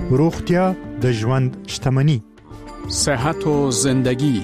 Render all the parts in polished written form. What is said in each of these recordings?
روغتیا د ژوند شتمني. صحت و زندگی.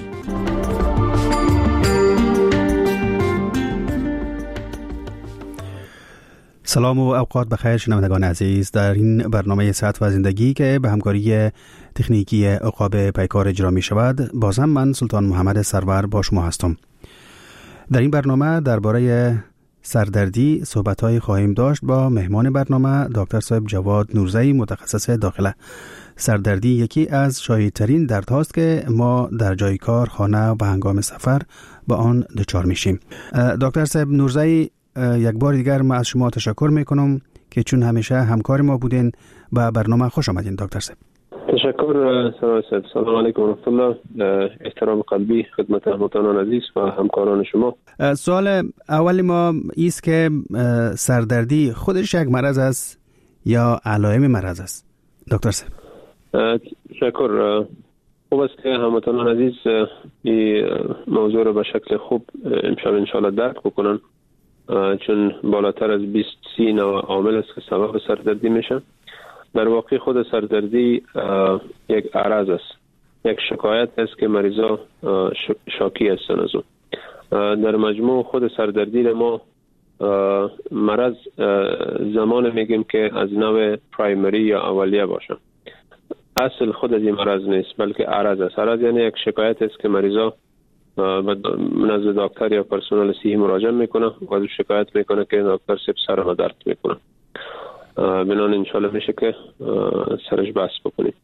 سلام و اوقات بخیر شنوندگان عزیز. در این برنامه صحت و زندگی که به همکاری تکنیکی عقاب پیکار اجرا می شود، بازم من سلطان محمد سرور با شما هستم. در این برنامه درباره سردردی صحبت‌های خواهیم داشت با مهمان برنامه دکتر صاحب جواد نورزئی، متخصص داخله. سردردی یکی از شایع‌ترین دردهاست که ما در جای کار، خانه و هنگام سفر با آن دچار میشیم. دکتر صاحب نورزئی، یک بار دیگر من از شما تشکر میکنم که چون همیشه همکار ما بودین و برنامه خوش آمدین. دکتر صاحب تشکر. سلام علیکم و رحمت الله. احترام قلبی خدمت هموطنان عزیز و همکاران شما. سوال اول ما ایست که سردردی خودش یک مرض است یا علائم مرض است؟ دکتر صاحب تشکر. خوب است که هموطنان عزیز این موضوع را به شکل خوب امشب انشاءالله درک بکنن، چون بالاتر از 20-30 نوع عامل است که سبب سردردی میشه. در واقع خود سردردی یک عرض است، یک شکایت است که مریضا شاکی هستند از اون. در مجموع خود سردردی را ما مرض زمان میگیم که از نوع پرایمری یا اولیه باشه. اصل خود از این مرض نیست، بلکه عرض است. عرض یعنی یک شکایت است که مریضا نزد دکتر یا پرسنل صحی مراجعه میکنه و از شکایت میکنه که دکتر صاحب سرم درد میکنه. بنان انشالله میشه که سرش بحث بکنیم.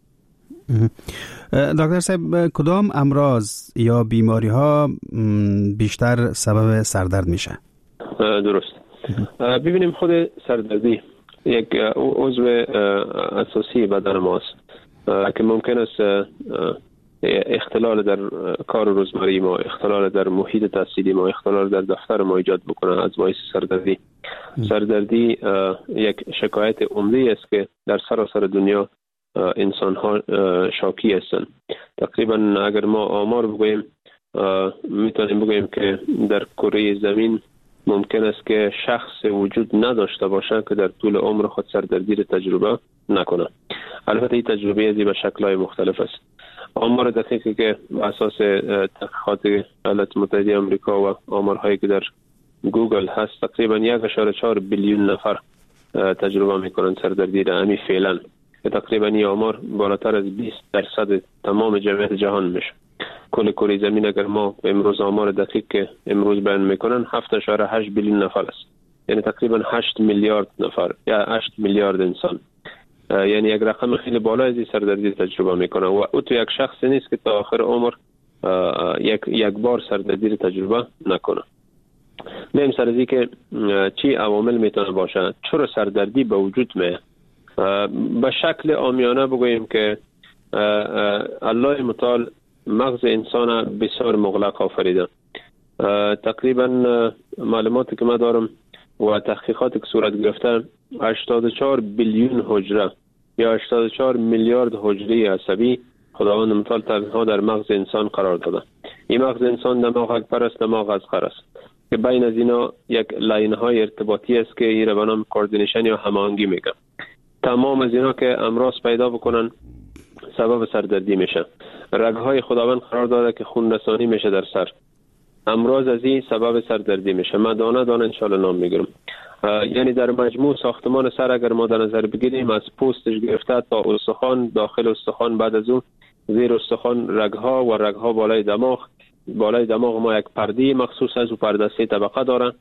دکتر صاحب کدام امراض یا بیماری ها بیشتر سبب سردرد میشه؟ درست. ببینیم خود سردردی یک عضو اساسی بدن ماست که ممکن است اختلال در کار روزمره ما، اختلال در محیط تحصیلی ما، اختلال در دفتر ما ایجاد بکنه از باعث سردردی. سردردی یک شکایت عمده است که در سراسر دنیا انسان ها شاکی هستند. تقریبا اگر ما آمار بگوییم میتونیم بگوییم که در کره زمین ممکن است که شخص وجود نداشته باشه که در طول عمر خود سردردی را تجربه نکنه. البته این تجربه ازی به شکل‌های مختلف است. آمار دقیقی که اساس تحقیقات ایالات متحده آمریکا و آمارهایی که در گوگل هست، تقریبا 1.4 بیلیون نفر تجربه میکنن سردردی را امی فعلا، که تقریبا این آمار بالاتر از 20% تمام جمعیت جهان میشه. کل کره زمین اگر ما امروز آمار دقیق که امروز بیان میکنن 7.8 بیلیون نفر است، یعنی تقریبا 8 میلیارد نفر یا 8 میلیارد انسان، یعنی یک رقم خیلی بالا از سردردی تجربه میکنه و او تو یک شخص نیست که تا آخر عمر یک بار سردردی تجربه نکنه. بریم سر از این که چی عوامل میتونه باشه، چرا سردردی به وجود میاد. به شکل عامیانه بگوییم که الله متعال مغز انسان بسیار مغلق آفریده. تقریبا معلوماتی که ما دارم و تحقیقاتی که صورت گرفته 84 بیلیون حجره یا 84 میلیارد حجره عصبی خداوند متعال تنها در مغز انسان قرار داده. این مغز انسان دماغ اکبر است، دماغ اصغر است که بین از اینا یک لاین های ارتباطی است که این را به نام کوردینیشن یا هماهنگی میگن. تمام از اینا که امراض پیدا بکنن سبب سردردی میشه. رگهای خداوند قرار داده که خون رسانی میشه در سر، امراض از این سبب سردردی میشه. من دانه دانه انشالله نام میگیرم. یعنی در مجموع ساختمان سر اگر ما در نظر بگیریم، از پوستش گرفته تا استخوان، داخل استخوان، بعد از اون زیر استخوان رگها و رگها بالای دماغ. بالای دماغ ما یک پرده مخصوص از او پرده 3 طبقه داره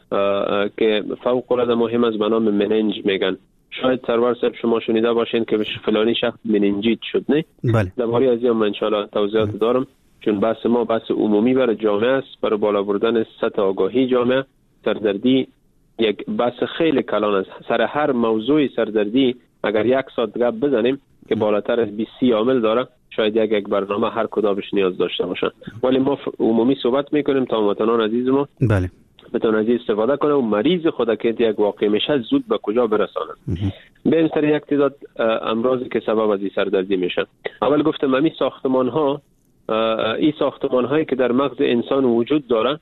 که فوق العاده مهم است، به نام مننج میگن. شاید سرور صاحب شما شنیده باشین که فلانی شخص مننجیت شد، نه؟ بله. درباره از این من انشالله توضیحات دارم، چون بحث ما بحث عمومی برای جامعه است، برای بالا بردن سطح آگاهی جامعه. سردردی یک بحث خیلی کلان است. سر هر موضوع سردردی اگر 1 ساعت گپ بزنیم که بالاتر از 20 عامل داره، شاید یک برنامه هر کدامش نیاز داشته باشه، ولی ما عمومی صحبت میکنیم تا هموطنان عزیز ما بله بتونه از استفاده کنه و مریض خود که یک واقع میشه زود به کجا برسانه. بریم سر یک تعداد امراضی که سبب از این سردردی میشه. اول گفتم همین ساختمان ها، این ساختمان هایی که در مغز انسان وجود داره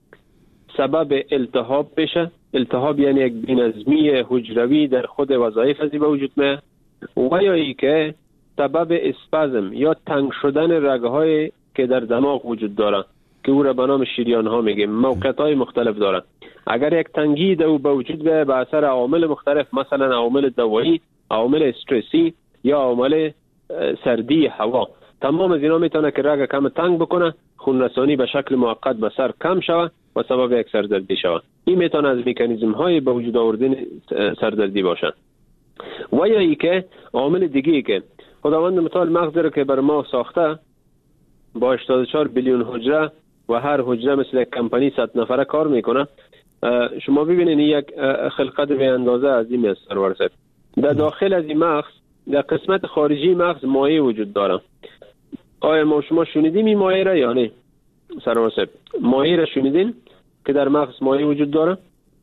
سبب التهاب بشه. التهاب یعنی یک بی‌نظمی حجروی در خود وظایف از به وجود میاد و یا ای که سبب اسپازم یا تنگ شدن رگ‌های که در دماغ وجود داره که او را به نام شریان ها میگیم، موقعیت‌های مختلف داره. اگر یک تنگی در به وجود بیاید به اثر عوامل مختلف، مثلا عوامل دوایی، عوامل استرسی یا عوامل سردی هوا، تمام از اینا میتونه که رگ کم تنگ بکنه، خون رسانی به شکل موقت به سر کم شود و سبب یک سردردی شود. این میتونه از مکانیزم های به وجود آوردن سردردی باشه. و یا ای که عامل دیگه ای که خداوند متعال مغز رو که بر ما ساخته با 84 بیلیون حجره و هر حجره مثل یک کمپانی 100 نفره کار میکنه. شما ببینید یک خلقت به اندازه عظیم است سرور صاحب. در داخل از این مغز، در قسمت خارجی مغز مایع وجود داره. آیا ما شما شنیدیم این مایع را یا نه سرور صاحب؟ مایع را شنیدین که در مغز مایع وجود داره؟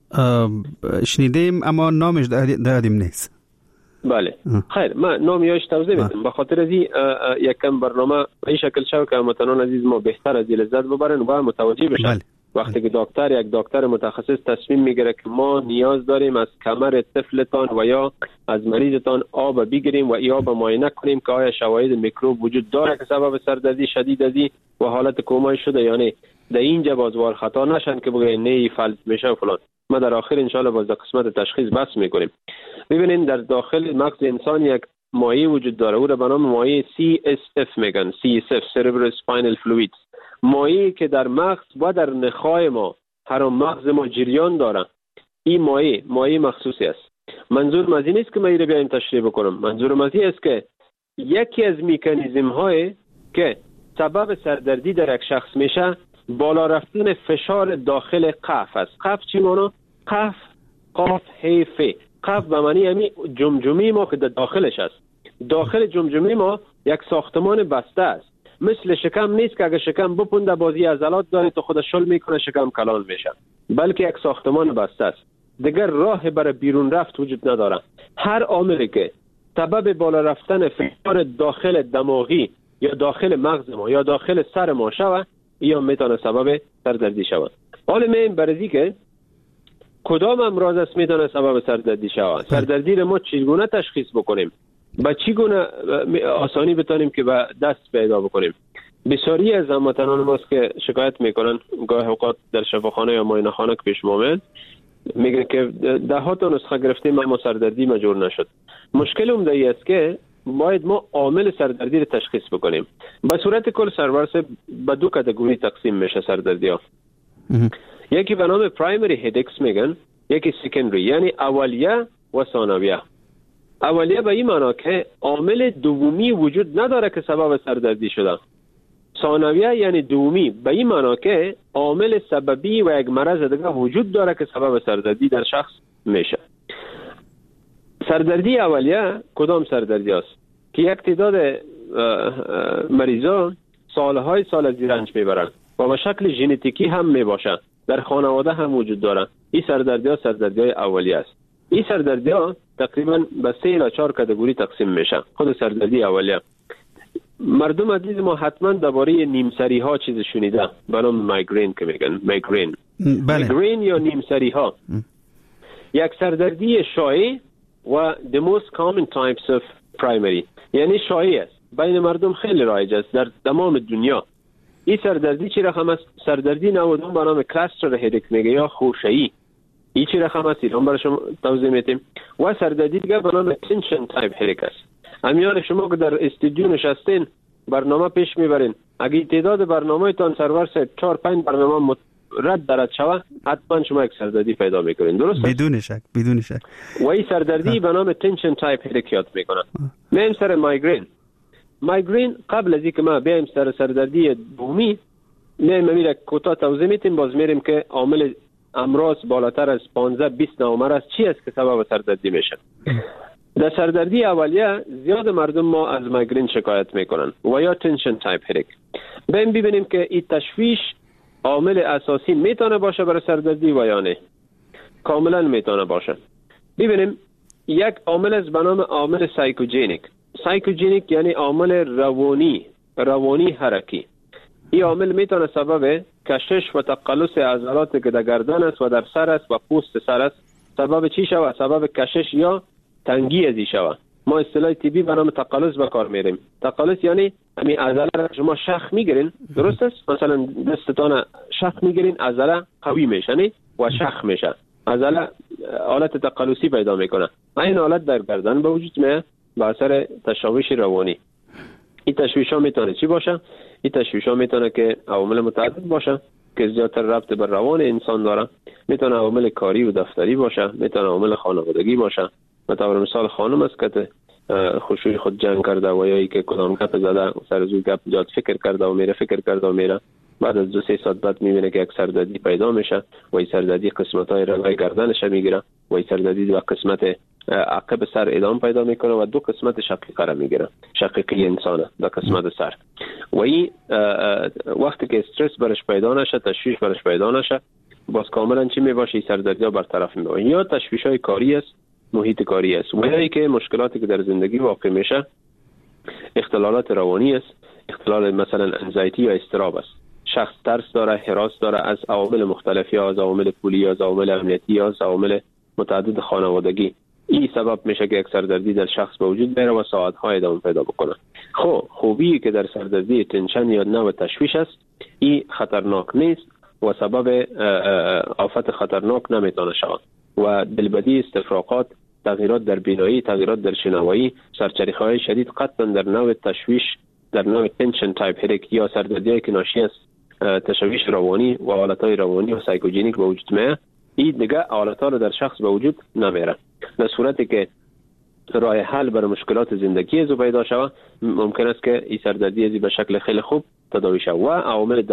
شنیدیم اما نامش دادیم نیست. بله خیر، من نامیاش توضیح میدم. به خاطر از این یکم برنامه به این شکل شد که هموطنان عزیز ما بهتر از لذت ببرن و متوجه بشن. بله. وقتی که یک دکتر متخصص تصمیم میگیره که ما نیاز داریم از کمر طفلتان و یا از مریضتان آب بگیریم و ای آب معاینه کنیم که آیا شواهد میکروب وجود داره که سبب سردردی شدید ازی و حالت کومایی شده یا نه، در اینجا بازوار خطا نشن که بگه نه فلج میشه و فلان. ما در آخر ان شاء الله باز قسمت تشخیص بس میکنیم. ببینید در داخل مغز انسان یک مایع وجود داره، او را به نام مایع CSF میگن، CSF Cerebral Spinal Fluid، مایعی که در مغز و در نخای ما هر مغز ما جریان داره. این مایع مخصوصی است. منظور از این نیست که من اینو بیایم تشریح بکنم، منظورم از این است که یکی از مکانیزم های که سبب سردردی در یک شخص میشه بالا رفتن فشار داخل قف است. قف چی معنی؟ قف، قاف، ه، ف. قف به معنی همین جمجمه ما که در داخلش است. داخل جمجمه ما یک ساختمان بسته است. مثل شکم نیست که اگه شکم بپونده بازی عضلات داره تو خودش شل میکنه شکم کلان میشه، بلکه یک ساختمان بسته است. دیگر راه برای بیرون رفت وجود نداره. هر عاملی که سبب بالا رفتن فشار داخل دماغی یا داخل مغز ما یا داخل سر ما شود یا میتونه سبب سردردی شود. حالا میم برزی که کدام امراض است میتونه سبب سردردی شود؟ سردردی رو ما چگونه تشخیص بکنیم؟ با چگونه آسانی بتونیم که به دست پیدا بکنیم؟ بسیاری از هموطنان ماست که شکایت میکنن گاه اوقات در شفاخانه یا معاینه خانه که پیش ما میگن که ده ها تا نسخه گرفتیم اما سردردی مجور نشد. مشکل عمده است که باید ما عامل سردردی رو تشخیص بکنیم. به صورت کل سرور به دو کاتگوری تقسیم میشه سردردی ها. یکی به نام پرایمری هدیکس میگن، یکی سکندری، یعنی اولیه و ثانویه. اولیه به این معنی که عامل دومی وجود نداره که سبب سردردی شده. ثانویه یعنی دومی به این معنی که عامل سببی و یک مرض دیگه وجود داره که سبب سردردی در شخص میشه. سردردی اولیه کدام سردردی است؟ که یک تعداد مریضان سالهای سال از رنج میبرن و به شکل ژنتیکی هم میباشه، در خانواده هم وجود داره. این سردردی ها سردردی های اولیه است. این سردردی ها تقریبا به 3 الی 4 کاتگوری تقسیم میشه. خود سردردی اولیه. مردم عزیز ما حتما درباره نیمسری ها چیز شنیده به نام میگرین که میگن میگرین. میگرین یا نیمسری ها یک سردردی شایع و the most common types of primary، یعنی شایع است، بین مردم خیلی رایج است در تمام دنیا. این سردردی چی رقم است؟ سردردی نودون به نام کلاستر هدیک میگه یا خوشه‌ای. این چی رقم است؟ ایران برای شما توضیح میدیم. و سردردی دیگه به نام تنشن تایپ هدیک است. امیان شما که در استودیو نشستین برنامه پیش میبرین، اگه تعداد برنامه تان سرور 4-5 برنامه رد درد شود حتما شما یک سردردی پیدا میکنین. درست؟ بدون شک. و این سردردی به نام تنشن تایپ هدیک یاد میکنن. میم سر میگرین قبل از اینکه ما بیایم سر سردردی دومی میریم کوتاه توضیح میتیم، باز میریم که عامل امراض بالاتر از 15-20 نومر است چی است که سبب سردردی میشه. در سردردی اولیه زیاد مردم ما از میگرین شکایت میکنن و یا تنشن تایپ هدیک. ببینیم که این تشویش عامل اساسی میتونه باشه برای سردردی و یا نه. کاملا میتونه باشه. ببینیم یک عامل از به نام عامل سایکوجینیک یعنی عامل روانی حرکی. این عامل میتونه سبب کشش و تقلص عضلات که در گردن است و در سر است و پوست سر است. سبب چی شود؟ سبب کشش یا تنگی ازی شود. ما اصطلاح طبی به نام تقلص به کار میریم. تقلص یعنی همین عضله را شما شخ میگیرین، درست است؟ مثلا دستتان شخ میگیرین، عضله قوی میشه نه و شخ میشه، عضله حالت تقلصی پیدا میکنه. این حالت در گردن به وجود میاد به اثر تشویش روانی. این تشویش ها میتونه چی باشه؟ این تشویش ها میتونه که عوامل متعدد باشه که زیادتر ربط به روان انسان داره. میتونه عوامل کاری و دفتری باشه، میتونه عوامل خانوادگی باشه. مثلا مثال خانم است که خوشوی خود جنگ کرده و یا ای که کدام گپ زده سر زوی گپ جات فکر کرده و میره بعد از 2-3 ساعت بعد میبینه که یک سردردی پیدا میشه و این سردردی قسمت‌های رگای گردنش میگیره و این سردردی دو قسمت عقب سر ادام پیدا میکنه و 2 قسمت شقیقه را میگیره. شقیقه انسانه دو قسمت سر. و این وقتی که استرس برش پیدا نشه، تشویش برش پیدا نشه، باز کاملا چی میباشه؟ این سردردی ها برطرف میشه. یا تشویش های کاری است، محیط کاری است، و یا که مشکلاتی که در زندگی واقع میشه اختلالات روانی است، اختلال مثلا انزایتی یا اضطراب است. شخص ترس داره، هراس داره از عوامل مختلفی، از عوامل پولی، از عوامل امنیتی، از عوامل متعدد خانوادگی. این سبب میشه که یک سردردی در شخص به وجود بیاره و ساعت‌ها ادامه پیدا بکنه. خوبی که در سردردی تنشن یا نوع تشویش است، این خطرناک نیست و سبب آفت خطرناک نمیتونه شود و دلبدی، استفراغات، تغییرات در بینایی، تغییرات در شنوایی، سرچریخه‌های شدید قطعا در نوع تشویش، در نوع تنشن تایپ هدک یا سردردی که ناشی از تشویش روانی و حالتهای روانی و سایکوژنیک به وجود میاد، این دیگه حالتها رو در شخص به وجود نمیاره. در صورتی که راه حل برای مشکلات زندگی از پیدا شود، ممکن است که این سردردی به شکل خیلی خوب تداوی شود و عوامل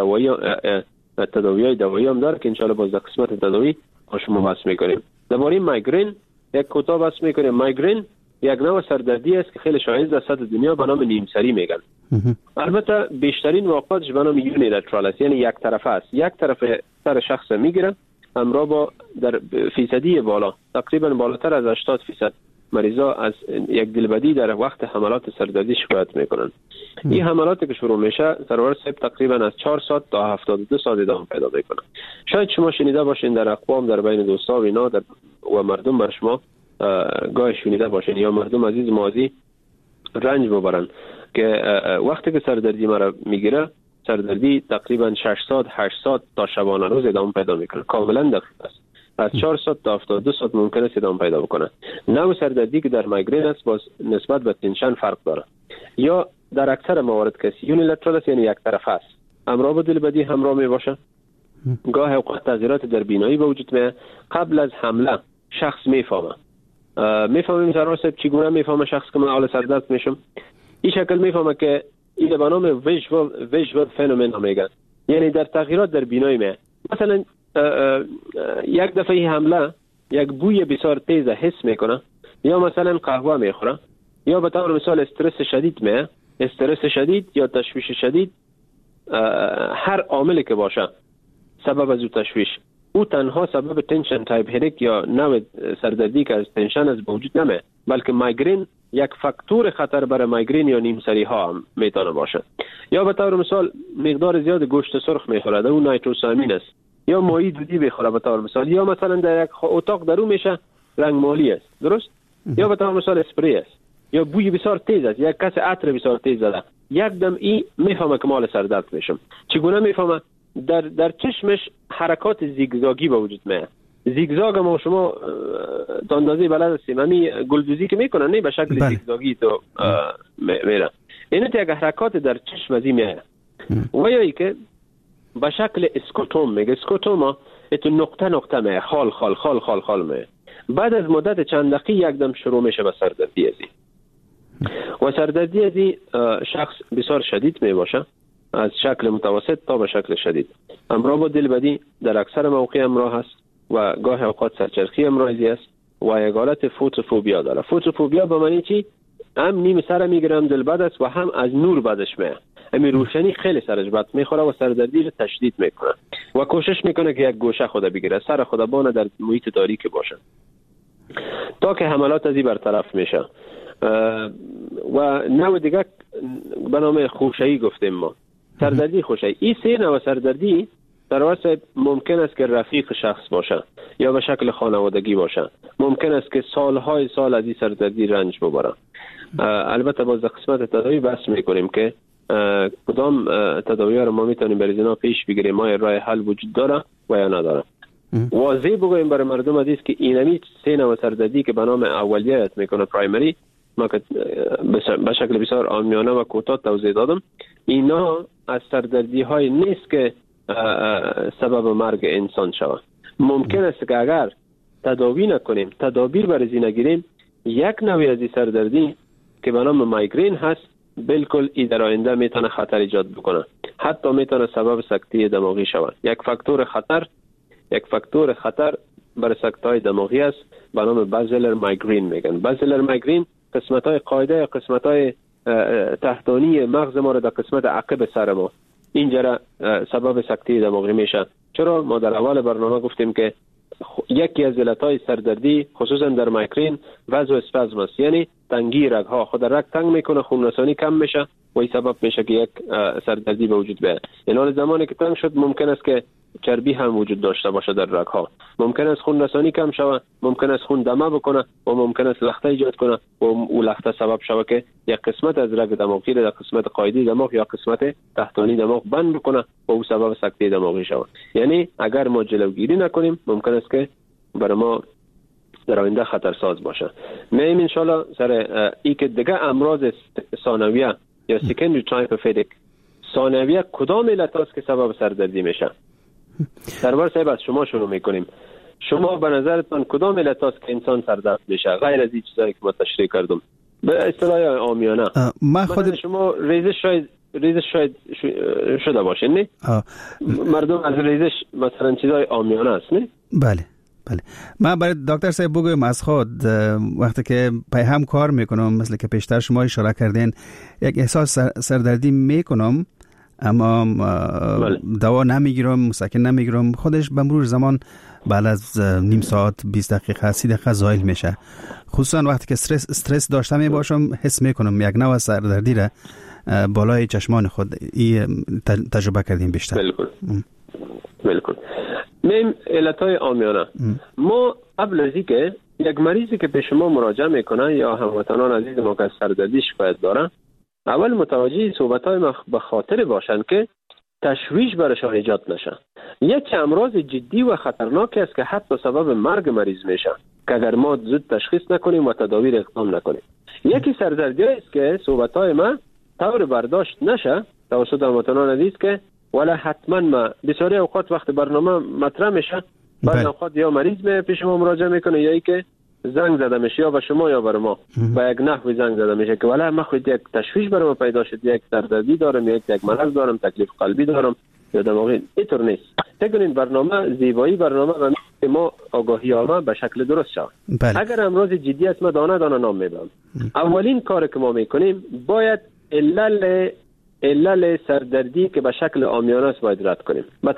دوایی هم داره که انشاءالله باز در قسمت تداوی شما بحث میکنیم. درباره مایگرین یک کوتاه بحث میکنیم. مایگرین یک نوع سردردی است که خیلی شایع در سطح دنیا به نام نیمسری میگن. البته بیشترین واقعاتش به نام یونیلترال است، یعنی یک طرفه است. یک طرف سر شخص میگیره همراه با در فیصدی بالا، تقریبا بالاتر از 80% مریضا از یک دلبدی در وقت حملات سردردی شکایت میکنن. این حملاتی که شروع میشه سرور صاحب تقریبا از 4 ساعت تا 72 ساعت ادامه پیدا میکنه. شاید شما شنیده باشین در اقوام، در بین دوستا و اینا و مردم بر شما گاه شنیده باشین یا مردم عزیز مازی رنج ببرن که وقتی که سردردی مرا میگیره، سردردی تقریبا 6 ساعت 8 ساعت تا شبانه روز ادامه پیدا میکنه. کاملا دقیق است. از 4 ساعت تا 72 ساعت ممکن است ادامه پیدا بکنه. نوع سردردی که در مایگرین است باز نسبت به تنشن فرق داره. یا در اکثر موارد کسی یونیلترال است، یعنی یک طرفه است. همراه با دلبدی همراه می باشه. گاه اوقات تغییرات در بینایی به وجود میاد. قبل از حمله شخص میفهمه مثلا چگونه میفهمه شخص که من حال سردرد میشم. این شکل میفهمه که این به نام ویژوال فنومن میگن، یعنی در تغییرات در بینایی میاد. مثلا یک دفعه حمله یک بوی بسیار تیز حس میکنه، یا مثلا قهوه میخوره، یا به طور مثال استرس شدید میاد. استرس شدید یا تشویش شدید، هر عاملی که باشه سبب از او تشویش، او تنها سبب تنشن تایپ هدک یا نوع سردردی که از تنشن از وجود نمیاد، بلکه مایگرین یک فاکتور خطر برای مایگرین یا نیمسری ها هم میتونه باشه. یا به طور مثال مقدار زیاد گوشت سرخ میخوره، در اون نایتروسامین است، یا ماهی دودی بخوره به طور مثال، یا مثلا در یک اتاق درو میشه رنگ مالی است، درست؟ یا به طور مثال اسپری است، یا بوی بسیار تیز است، یک کس عطر بسیار تیز زده، یک دم این میفهمه که مال سردرد میشم. چگونه میفهمه؟ در چشمش حرکات زیگزاگی به وجود میاد. زیگزاگ ما شما تا اندازه بلد هستیم، همین گلدوزی که میکنن نه به شکل زیگزاگی تو میره. این یک حرکات در چشم ازی میاد. و یا ای که به شکل اسکوتوم میگه. اسکوتوما اتو نقطه میاد، خال میاد. بعد از مدت چند دقیقه یک دم شروع میشه به سردردی ازی. و سردردی ازی شخص بسیار شدید می باشه، از شکل متوسط تا به شکل شدید. همراه با دلبدی در اکثر مواقع همراه است و گاه اوقات سرچرخی همراهی است و یک حالت فوتوفوبیا داره. فوتوفوبیا به معنی چی؟ هم نیم سر میگیره، هم دلبد است و هم از نور بدش میاد. همین روشنی خیلی سرش بد میخوره و سردردی رو تشدید میکنه و کوشش میکنه که یک گوشه خود بگیره، سر خود بانه در محیط تاریک باشه تا که حملات ازی برطرف میشه. و نوع دیگه به نام خوشایی گفتیم ما، سردردی خوشایی. این سه نوع سردردی در واقع ممکن است که رفیق شخص باشه یا به شکل خانوادگی باشه. ممکن است که سالهای سال از این سردردی رنج ببره. البته باز در قسمت تداوی بحث میکنیم که کدام تداوی‌ها رو ما میتونیم برای اینا پیش بگیریم، ما راه حل وجود داره و یا نداره. واضح بگویم برای مردم عزیز که اینمی 3 نوع سردردی که به نام اولیت میکنه پرایمری، ما که به شکل بسیار عامیانه و کوتاه توضیح دادم، اینا از سردردی های نیست که سبب مرگ انسان شود. ممکن است که اگر تداوی نکنیم، تدابیر برای نگیریم، یک نوعی از سردردی که به نام مایگرین هست بالکل ای در آینده میتونه خطر ایجاد بکنه، حتی میتونه سبب سکته دماغی شود. یک فاکتور خطر برای سکته دماغی است به نام بازیلر مایگرین میگن. بازیلر مایگرین قسمت های قاعده یا قسمت های تحتانی مغز ما را در قسمت عقب سر ما اینجا سبب سکته دماغی میشه. چرا؟ ما در اول برنامه گفتیم که یکی از علتهای سردردی خصوصا در مایگرین وزو اسپازم است، یعنی تنگی رگ‌ها. خود رگ تنگ میکنه، خون رسانی کم میشه و این سبب میشه که یک سردردی به وجود بیاد. یعنی زمانی که تنگ شد ممکن است که چربی هم وجود داشته باشه در رگ‌ها، ممکن است خون رسانی کم شود، ممکن است خون دمه بکنه و ممکن است لخته ایجاد کنه و اون لخته سبب شود که یک قسمت از رگ دماغی را در قسمت قاعده دماغ یا قسمت تحتانی دماغ بند بکنه و اون سبب سکته دماغی شود. یعنی اگر ما جلوگیری نکنیم ممکن است که برای ما در آینده خطرساز باشه. میم ان شاء الله سر ای که دیگه امراض ثانویه یا سکندری ترایپوفیدیک ثانویه کدام علت است که سبب سردردی میشه؟ سرور صاحب از شما شروع میکنیم. شما به نظرتان کدام علت است که انسان سردرد میشه غیر از این چیزایی که ما تشریح کردم به اصطلاح عامیانه؟ ما خود شما ریزش شاید شده باشه نه؟ مردم از ریزش مثلا چیزای عامیانه است نه؟ بله. من برای دکتر صاحب بگویم از خود وقتی که پیهم کار میکنم مثل که پیشتر شما اشاره کردین یک احساس سردردی میکنم اما دوا نمیگیرم، مسکن نمیگیرم، خودش به مرور زمان بعد از نیم ساعت 20 دقیقه 30 دقیقه زایل میشه. خصوصا وقتی که استرس داشته می باشم حس میکنم یک نوع سردردی را بالای چشمان خود تجربه کردیم بیشتر. بالکل. میم علتهای عامیانه. ما قبل از اینکه یک مریضی که به شما مراجعه میکنه یا هموطنان عزیز ما که سردردی شکایت دارن، اول متوجه صحبت‌های ما به خاطر باشند که تشویش برشان ایجاد نشه. یک امراض جدی و خطرناکی است که حتی سبب مرگ مریض میشه که اگر ما زود تشخیص نکنیم و تداوی اقدام نکنیم. یکی سردردی است که صحبت‌های ما طور برداشت نشه توسط هموطنان عزیز که ولی حتما ما بسیاری اوقات وقت برنامه مطرح میشه بعد اوقات یا مریض پیش ما مراجعه میکنه یا ای که زنگ زده میشه یا به شما یا بر ما با یک نحوی زنگ زده میشه که ولی من خود یک تشویش برام پیدا شد، یک سردردی دارم یا یک مرض دارم، تکلیف قلبی دارم یا دماغی. اینطور نیست. تکنین برنامه زیبایی برنامه و ما آگاهی آمه به شکل درست شد. اگر امراض جدی است ما دانه دانه نام میبرم. اولین کار که ما میکنیم باید علل سردردی که به شکل عامیانه است باید رد کنیم. به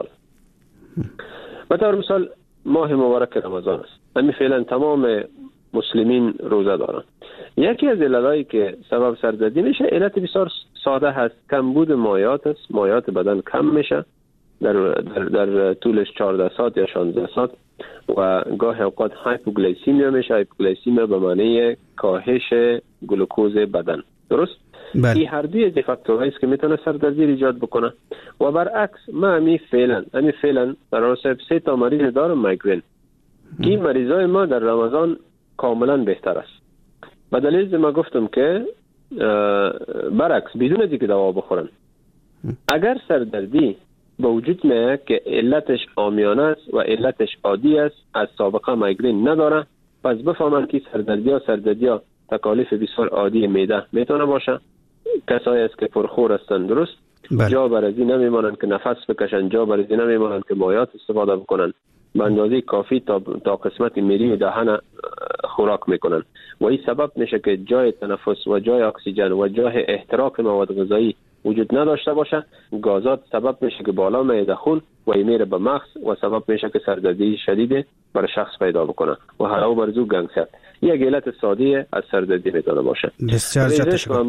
طور مثال ماه مبارک رمضان است. همین فعلا تمام مسلمین روزه دارن. یکی از علتایی که سبب سردردی میشه علت بسیار ساده هست، کمبود مایعات است. مایعات بدن کم میشه در طولش 14 ساعت یا 16 ساعت و گاه اوقات هایپوگلیسیمیا میشه. هایپوگلیسیمیا به معنی کاهش گلوکوز بدن. درست؟ این هر دوی از فاکتورهایی است که میتونه سردردی ایجاد بکنه. و برعکس ما همین فعلا در 3 تا مریض دارم مایگرین. این مریضای ما در رمضان کاملا بهتر است. به دلیل ما گفتم که برعکس بدون از اینکه دوا بخورن اگر سردردی به وجود میاد که علتش عامیانه است و علتش عادی است، از سابقه مایگرین نداره، پس بفهمن که سردردی ها تکالیف بسیار عادی معده میتونه باشه. کسایی است که پرخور هستند، درست؟ جا برازی نمیمانند که نفس بکشن، جا برازی نمیمانند که مایعات استفاده بکنن، به اندازه کافی تا قسمت میری و دهن خوراک میکنن و این سبب میشه که جای تنفس و جای اکسیژن و جای احتراق مواد غذایی وجود نداشته باشه. گازات سبب میشه که بالا میاد خون و این میره به مغز و سبب میشه که سردردی شدید برای شخص پیدا بکنه و حالا برزو گنگست. یک علت ساده از سردردی میتونه باشه. ریزش و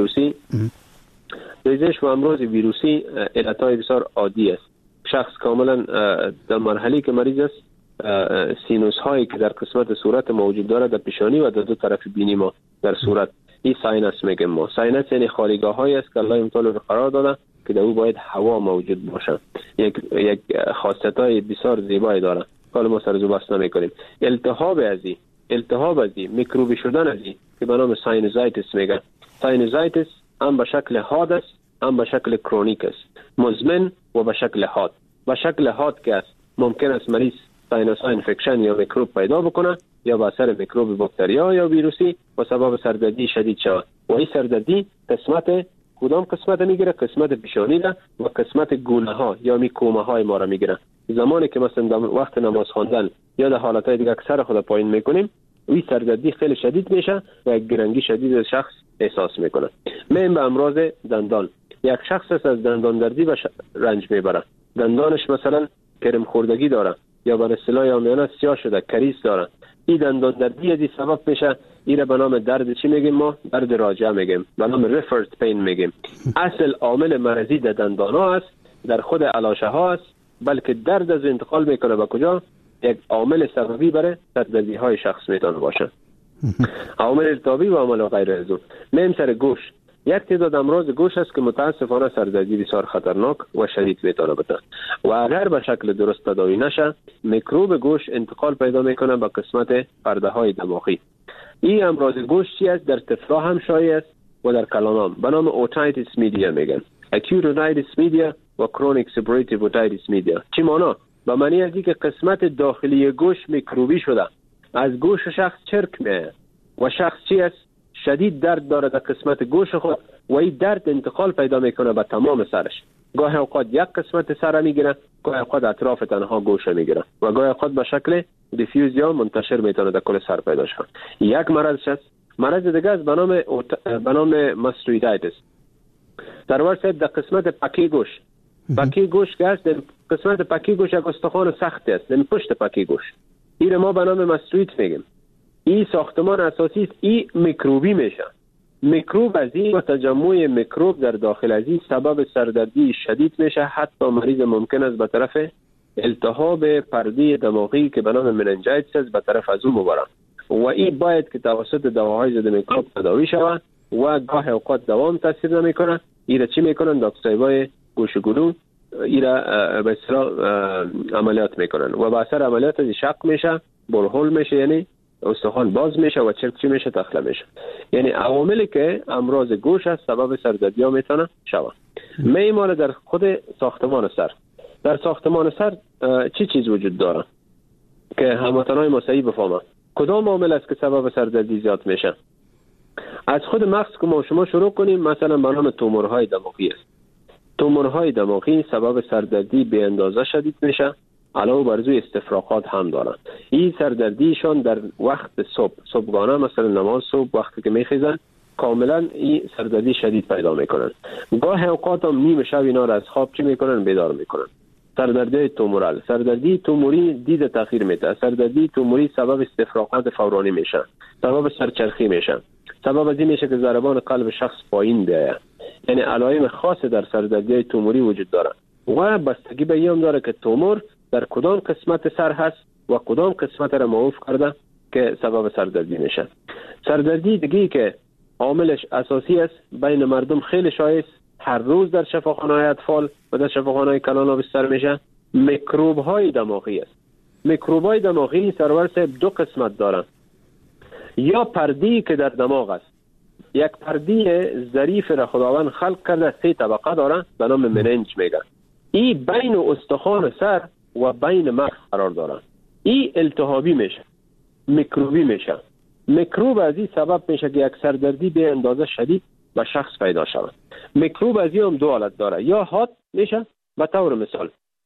امراض ویروسی علتهای بسیار عادی است. شخص کاملا در مرحله که مریض است سینوس هایی که در قسمت صورت موجود داره در پیشانی و در دو طرف بینی ما در صورت این ساینس میگیم ما. ساینس یعنی خالیگاه هایی است که الله تعالی رو قرار داده که در او باید هوا موجود باشه. یک خاصیت های بسیار زیبایی داره. حالا ما سر بحث نمی‌کنیم. التهاب ازی میکروبی شدن ازی که به نام ساینوزایتس میگن. ساینوزایتس هم به شکل حاد است، هم به شکل کرونیک است، مزمن و به شکل حاد. به شکل حاد که است ممکن است مریض ساینوس انفکشن یا میکروب پیدا بکنه یا به اثر میکروب باکتریا یا ویروسی و سبب سردردی شدید شود. و این سردردی قسمت کدام قسمت میگیره؟ قسمت پیشانی را و قسمت گونه ها یا میکومه های ما را میگیره. زمانی که مثلا وقت نماز خواندن یا در حالت های دیگه سر خود پایین میکنیم، وی سردردی خیلی شدید میشه و یک گرنگی شدید شخص احساس میکنه. میم به امراض دندان. یک شخص از دندان دردی و رنج میبره، دندانش مثلا کرم خوردگی داره یا به اصطلاح عامیانه سیاه شده، کریز داره. این دندان دردی از سبب میشه. این به نام درد چی میگیم ما؟ درد راجع میگیم، به نام ریفرد پین میگیم. اصل عامل مرضی در دندان ها است، در خود علاشه ها است، بلکه درد از انتقال میکنه به کجا؟ یک عامل سببی برای سردردی های شخص میتونه باشه. عامل التهابی و عامل غیر از اون. میم سر گوش. یک تعداد امراض گوش است که متاسفانه سردردی بسیار خطرناک و شدید میتونه بده و اگر به شکل درست تداوی نشه میکروب گوش انتقال پیدا میکنه به قسمت پرده های دماغی. این امراض گوش چی است؟ در طفلا هم شایع است و در کلانام به نام اوتایتیس میدیا میگن. اکیوت اوتایتیس میدیا و کرونیک سپراتیو اوتایتیس میدیا. چی معنی؟ به معنی از اینکه قسمت داخلی گوش میکروبی شده، از گوش شخص چرک میاد و شخص چی است؟ شدید درد داره در قسمت گوش خود و این درد انتقال پیدا میکنه به تمام سرش. گاهی اوقات یک قسمت سر میگیره، گاهی اوقات اطراف تنها گوش میگیره و گاهی اوقات به شکل دیفیوز یا منتشر میتونه در کل سر پیدا شه. یک مرض است. مرض دیگه است به نام ماستویدایتس. در ورس در قسمت پکی گوش. پکی گوش که است، در قسمت پکی گوش یک استخوان سخت است، در پشت پکی گوش. این ما به نام ماستوید میگیم. این ساختمان اساسی است. این میکروبی میشه. میکروب از این و تجمع میکروب در داخل از این سبب سردردی شدید میشه. حتی مریض ممکن است به طرف التهاب پرده دماغی که به نام مننجایتس است به طرف از اون ببره و این باید که توسط دواهای ضد میکروب تداوی شود و گاه اوقات دوام تاثیر نمیکنه. اینا چی میکنن؟ دکترای گوش و گلو اینا به اصطلاح عملیات میکنن و با اثر عملیات از شق میشه، برهول میشه، یعنی استخوان باز میشه و چرکچی میشه، تخله میشه. یعنی عواملی که امراض گوش است سبب سردردی ها میتونه شود. میمال در خود ساختمان سر. در ساختمان سر چی چیز وجود داره که هموطنای ما صحیح بفهمن؟ کدام عامل است که سبب سردردی زیاد میشه؟ از خود مغز که ما شما شروع کنیم، مثلا به نام تومورهای دماغی است. تومورهای دماغی سبب سردردی به اندازه شدید میشه، علاوه بر زوی استفراغات هم دارن. این سردردیشان در وقت صبحگانه مثلا نماز صبح وقتی که میخیزن کاملا این سردردی شدید پیدا میکنن. گاه اوقات هم نیم شب اینا را از خواب چی میکنن؟ بیدار میکنن. سردردی تومورال، سردردی توموری دید تاخیر میده. سردردی توموری سبب استفراغات فورانی میشه، سبب سرچرخی میشه، سبب از این میشه که ضربان قلب شخص پایین بیاید. یعنی علائم خاص در سردردی توموری وجود داره و بستگی به این داره که تومور در کدام قسمت سر هست و کدام قسمت را معوف کرده که سبب سردردی میشه. سردردی دیگه که عاملش اساسی است بین مردم خیلی شایع است، هر روز در شفاخانه‌های اطفال و در شفاخانه‌های کلان بستر میشه، میکروب‌های دماغی است. میکروب‌های دماغی سرور صاحب دو قسمت دارن. یا پرده‌ای که در دماغ است، یک پرده ظریف را خداوند خلق کرده، 3 طبقه داره به نام مننج میگن. این بین استخوان سر و بین مغز قرار داره. این التهابی میشه، میکروبی میشه. میکروب از این سبب میشه که یک سردردی به اندازه شدید به شخص پیدا شود. میکروب از این هم دو حالت داره، یا حاد میشه به طور مثال،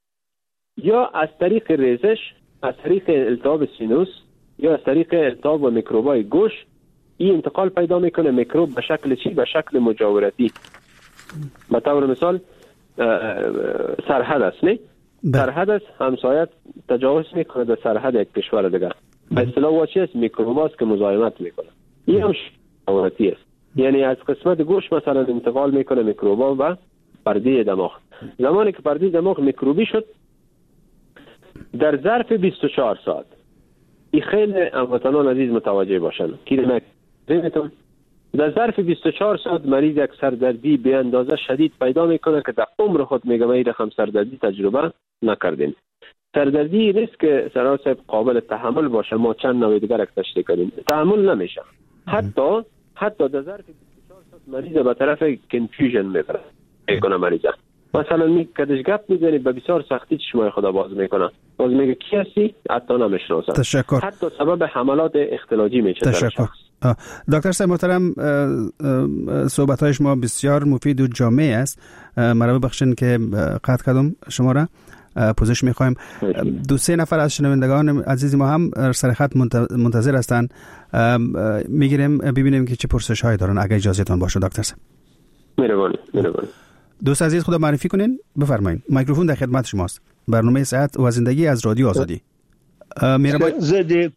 یا از طریق ریزش، از طریق التهاب سینوس، یا از طریق التهاب و میکروبای گوش این انتقال پیدا میکنه. میکروب به شکل چی؟ به شکل مجاورتی. به طور مثال سرحد است، نه؟ سرحد است، همسایت تجاوز میکنه در سرحد یک کشور دیگر. به اصطلاح واچی است میکروب است که مزاحمت میکنه. این هم مجاورتی است. یعنی از قسمت گوش مثلا انتقال میکنه میکروبا و پرده دماغ. زمانی که پرده دماغ میکروبی شد در ظرف 24 ساعت، این خیلی هموطنان عزیز متوجه باشن که در ظرف 24 ساعت مریض یک سردردی به اندازه شدید پیدا میکنه که در عمر خود میگم این رقم سردردی تجربه نکردیم. سردردی نیست که سراسر قابل تحمل باشه، ما چند نوع دیگر یک تشریح کنیم، تحمل نمیشه. حتی در ظرف 24 ساعت مریض به طرف کنفیوژن میکنه مریض. مثلا کدش گپ میزنید به بسیار سختی چشمای خدا باز میکنه، باز میگه کی هستی؟ حتی نمیشناسه. تشکر. حتی سبب حملات اختلاجی میشه. تشکر. دکتر صاحب محترم، صحبت‌های شما بسیار مفید و جامع است. مرا ببخشید که قطع کردم شما را. پوزش می‌خوایم. 2-3 نفر از شنوندگان عزیز ما هم سر خط منتظر هستند. میگیریم ببینیم که چه پرسش‌هایی دارن، اگه اجازهتون باشه دکتر صاحب. مهربانی. دوست عزیز خدا معرفی کنین، بفرمایید. میکروفون در خدمت شماست. برنامه صحت و زندگی از رادیو آزادی. مهربانی. زه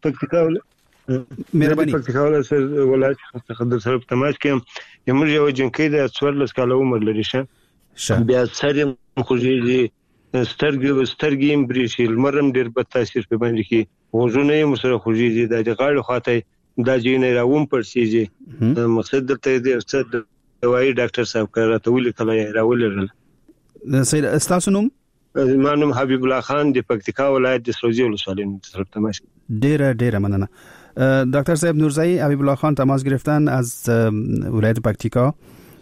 پکتیکا سر ولایت څخه سره په تماس کې یم. یو جنکی د 14 کال عمر لري شه. بیا سر خوږیږي، سترګې برېښي، لمرم ډېر بد تاثیر په باندې کې، غوږونه یې سره خوږیږي، د غاړې خواته دا جینې راوم پړسیږي. مقصد دلته د څه دوايي ډاکټر صاحب راته ولیکل راولل. سید استاسو نوم؟ ما نوم حبیب الله خان د پکتیکا ولایت د سروجي ولسوالۍ سره تماس. ډېر مننه. دکتر صاحب نورزایی، حبیب الله خان تماس گرفتن از ولایت پکتیکا،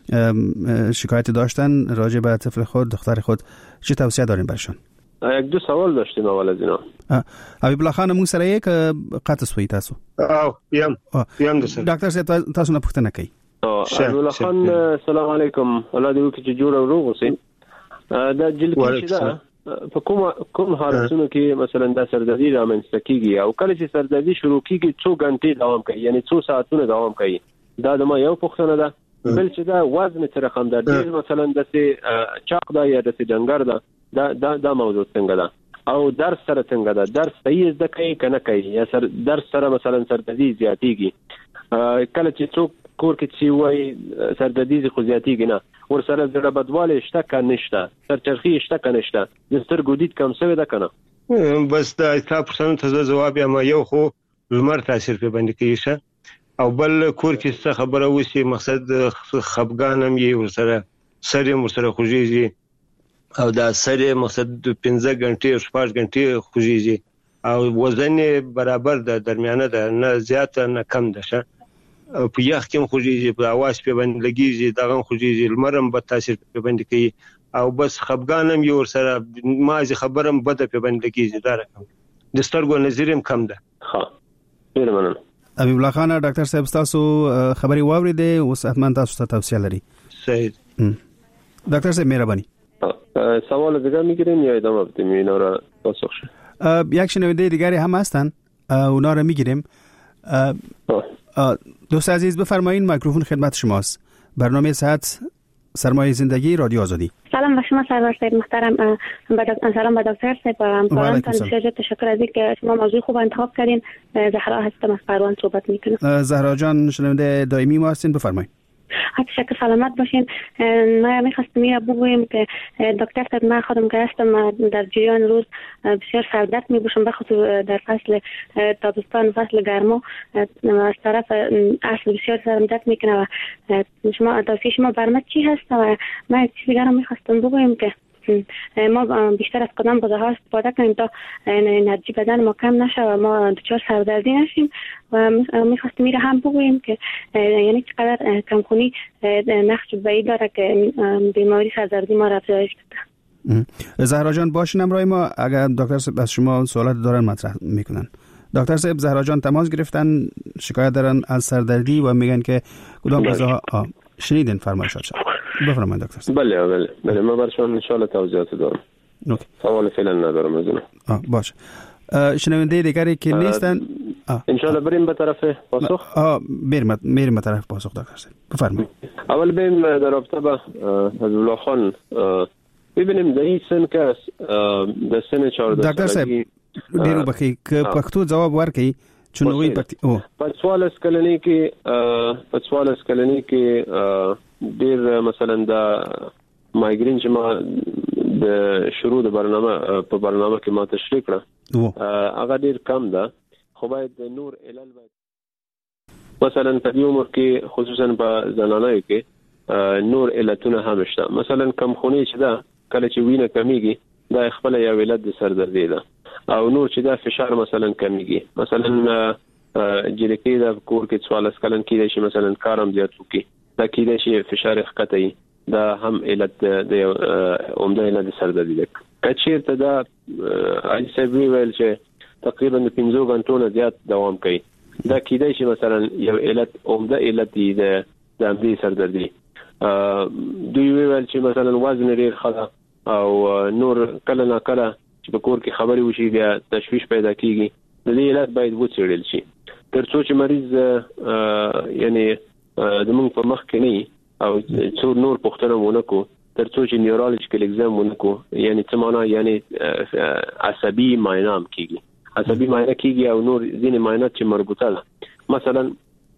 شکایتی داشتن راجع به طفل خود، دختر خود. چه توصیه دارین برشون؟ یک دو سوال داشتیم اول از اینا. حبیب الله خان مون سره یک قطع سوی تاسو. یم دکتر صاحب تاسو نه پوښتنه کوي. حبیب الله خان سلام علیکم، الله دې وکړي چې جوړ او روغ اوسئ. دا جلکی شته په کوم حالتونو کې مثلا دا سردردي رامنځته کیږي او کله چې سردردي شروع کیږي څو غنټې دوام کوي، یعنی څو ساعتونه دوام کوي؟ دا د ما یو پوښتنه ده. بل چې دا وزن څه رقم ده، مثلا د چاق ده یا د ډنګر ده، دا موضوع څنګه ده؟ او درس سره څنګه ده؟ درس صحیح زده کوي کنه کوي یا درس سره مثلا سردردي زیاتیږي؟ کله چې څوک کور کې چې وای سردردي خو زیاتیږي نه، ور سره زړه بدواله شته کنه نشته، سرچرخی شته کنه نشته، د سترګو دید کم څه ده کنه؟ بس دا تاسو ته جواب یم. یو خو لمر تاثیر په باندې کوي، او بل کور کې څه خبره وسی، مقصد خفګانم یې ور سره سره خوږیږي، او دا سره مقصد 15 غنټې 6 غنټې خوږیږي، او وزن برابر ده، درمیانه ده، نه زیات نه کم ده. په یخ کې خوږیږي، په اواز په باندې لګیږي، دغه خوږیږي، لمرم به تاثیر په باندې کوي، او بس خفګانم یې ور سره مازه خبرم بده په باندې لګیږي. دا رقم د سترګو نظرم کم ده. ها ډیر مننه. حبیب الله خان ډاکټر صاحب تاسو خبري واوریده، اوس حتما تاسو ته توصیه لري. صحیح. ډاکټر صاحب مهرباني. سوال دیگه میگیرین یا ادامه بدیم اینا را پاسخ شه؟ یک شنونده دیگری هم هستن، اونا را میگیریم. دوست عزیز بفرمایید، میکروفون خدمت شماست. برنامه صحت سرمایه زندگی رادیو آزادی. سلام به شما سرور صاحب محترم. سلام به دکتر صاحب و همکارانتان. بسیار تشکر از اینکه شما موضوع خوب انتخاب کردین. زهرا هستم از قروان صحبت میکنم. زهرا جان شنونده دائمی ما هستین، بفرمایید. تشکر، سلامت باشین. ما میخواستم اینو بگویم که دکتر صاحب من خودم که هستم در جریان روز بسیار سردرد میبوشم، بخصوص در فصل تابستان، فصل گرما از طرف اصل بسیار سرم درد میکنه و شما توصیه شما برمت چی هست؟ و من یک چیز دیگر رو میخواستم بگویم که ما بیشتر از قدم غذاها استفاده کنیم تا انرژی بدن ما کم نشه و ما دچار سردردی نشیم، و میخواستم میره هم بگوییم که یعنی چقدر کمخونی نقش بعید داره که بیماری سردردی ما را افزایش بده. زهرا جان باشین همراه ما، اگر دکتر صاحب از شما سوالات دارن مطرح میکنن. دکتر صاحب زهرا جان تماس گرفتن، شکایت دارن از سردردی و میگن که کدام غذاها شنیدین فرمایشات شد. بفرمایید دکتر صاحب. بله من برشون ان شاء الله توضیحات دارم. اوکی. سوال فعلا ندارم از اون. باشه. شنونده دیگری که نیستن ان شاء الله بریم به طرف پاسخ. بریم به طرف پاسخ دکتر صاحب. بفرمایید. اول بریم در رابطه با حبیب الله خان. ببینیم در این سن که در سن 14 دکتر صاحب ډیرو بخي که پښتو جواب ورکړي چونوي پښتو په 14 کلنۍ کې ډیر مثلا دا مایګرین چې ما د شروع د برنامه کې ما تشریح کړه هغه ډیر کم ده، خو باید نور علل باید مثلا په دې عمر کې خصوصا په زنانه کې نور علتونه هم شته. مثلا کمخونی چې دا کله چې وینه کمیږي دا خپل یو علت د سردردي ده، او نور چې دا فشار مثلا کمیږي، مثلا جلکی دا کور کې 14 کلن کې شي مثلا کارم زیات وکي، دا کې شي فشار ښکته، دا هم علت د عمده علت سردردي ده. کچیر ته دا ایسوي ویل چې تقریبا 15 غنټو نه زیات دوام کوي، دا کې شي مثلا یو علت عمده علت دی د دې سردردي. دوی ویل چې مثلا وزن ډیر خلا او نور کله نه کله چې په کور کې خبري وشي بیا تشویش پیدا کیږي، د دې علت باید وڅېړل شي ترڅو چې مریض یعنی د موږ په مخ کې نه او څو نور پوښتنه ونکو ترڅو چې نیورولوژیکل ایگزام ونکو، یعنی څه معنا یعنی عصبي معاینه هم کیږي، عصبي معاینه کیږي او نور ځینې معاینات چې مربوطه ده، مثلا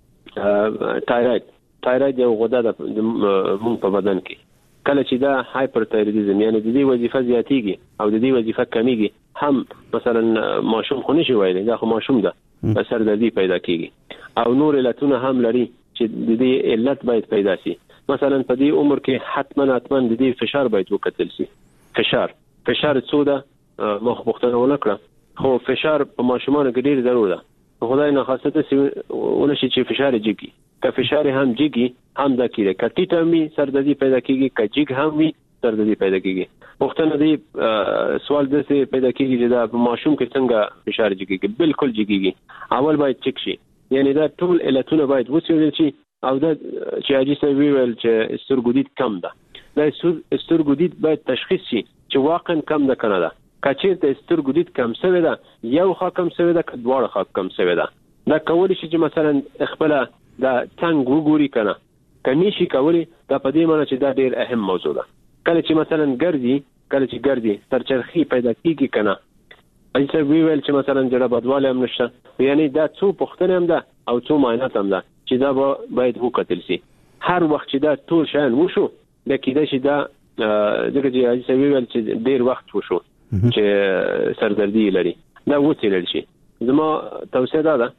تایراید یو غده ده موږ په بدن کې، کله چې دا هایپرتایرویډیزم یعنی د دې وظیفه زیاتیږي او د دې وظیفه کمیږي، هم مثلا ماشوم خو نشي وایي دا خو ماشوم ده سردردي پیدا کیږي، او نور علتونه هم لري چې د دې علت باید پیدا شي. مثلا په دې عمر کې حتما د دې فشار باید وکتل شي. فشار څو ده مخ پوښتنه ونکړه، خو فشار په ماشومانو کې ډیر ضروري ده. خدای نه خاصه ونشي چې فشار جګي، که فشار هم جګي هم دا کیږي، که ټیټ هم سردردي پیدا کیږي، که جګ هم سردردي پیدا کیږي. وختونه دی سوال د څه پیدا کیږي چې دا ماشوم کې څنګه فشار جګي، بالکل جګيږي، اول باید چک شي، یعنی دا ټول علتونه باید وڅېړل شي، او دا چې اجي سوي ویل چې سترګودید کم ده، دا سترګودید باید تشخیص شي چې واقعا کم ده کنه ده، کچیر ته سترګودید کم شوی ده، یو خا کم شوی ده، کډوړ خا کم شوی ده، دا کولی شي چې مثلا خپل دا څنګه وګوري کنه، کني شي کولی، دا په دې معنی چې دا ډیر اهم موضوع ده. کله چې مثلا ګرځي سرچرخي پیدا کیږي کنه، ایسه ویل چې مثلا جړه بدواله هم نشته، یعنی دا څو پوښتنه هم ده او څو معاینات هم ده چې دا باید وکتل شي. هر وخت چې دا ټول شان وشو د کېده چې دا دغه چې ایسه ویل چې ډیر وخت وشو چې سردردي لري، دا وڅېړل شي. زما توصیه ده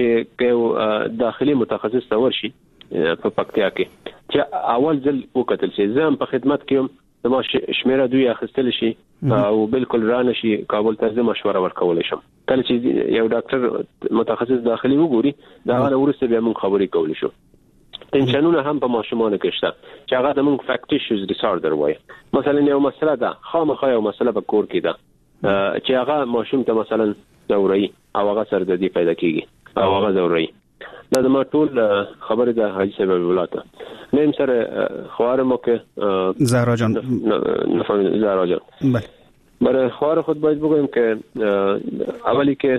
چې داخلي متخصص ته ورشي په پکتیا کې چې اول ځل وکتل شي. زم په خدمت کې زما شمیره دوی اخیستل شي او بالکل رانه شي کابل ته مشوره ورکول شم. کله چې یو ډاکټر متخصص داخلي وګوري دا غره ورسته بیا موږ خبرې کول شو. تنشنونه هم په ماشومانو کې شته چې هغه د موږ فاکټیشوز ډیساردر وایي. مثلا یو مسله ده خامخا یو مسله په کور کې ده چې هغه ماشوم ته مثلا دوري او هغه سردردي پیدا کیږي او هغه دوري. دا د ما ټول خبره ده حاجی صاحب ولاته نیم سره خوارمو کې زهرا جان نفهم زهرا جان برای خوار خود باید بگویم که اولی که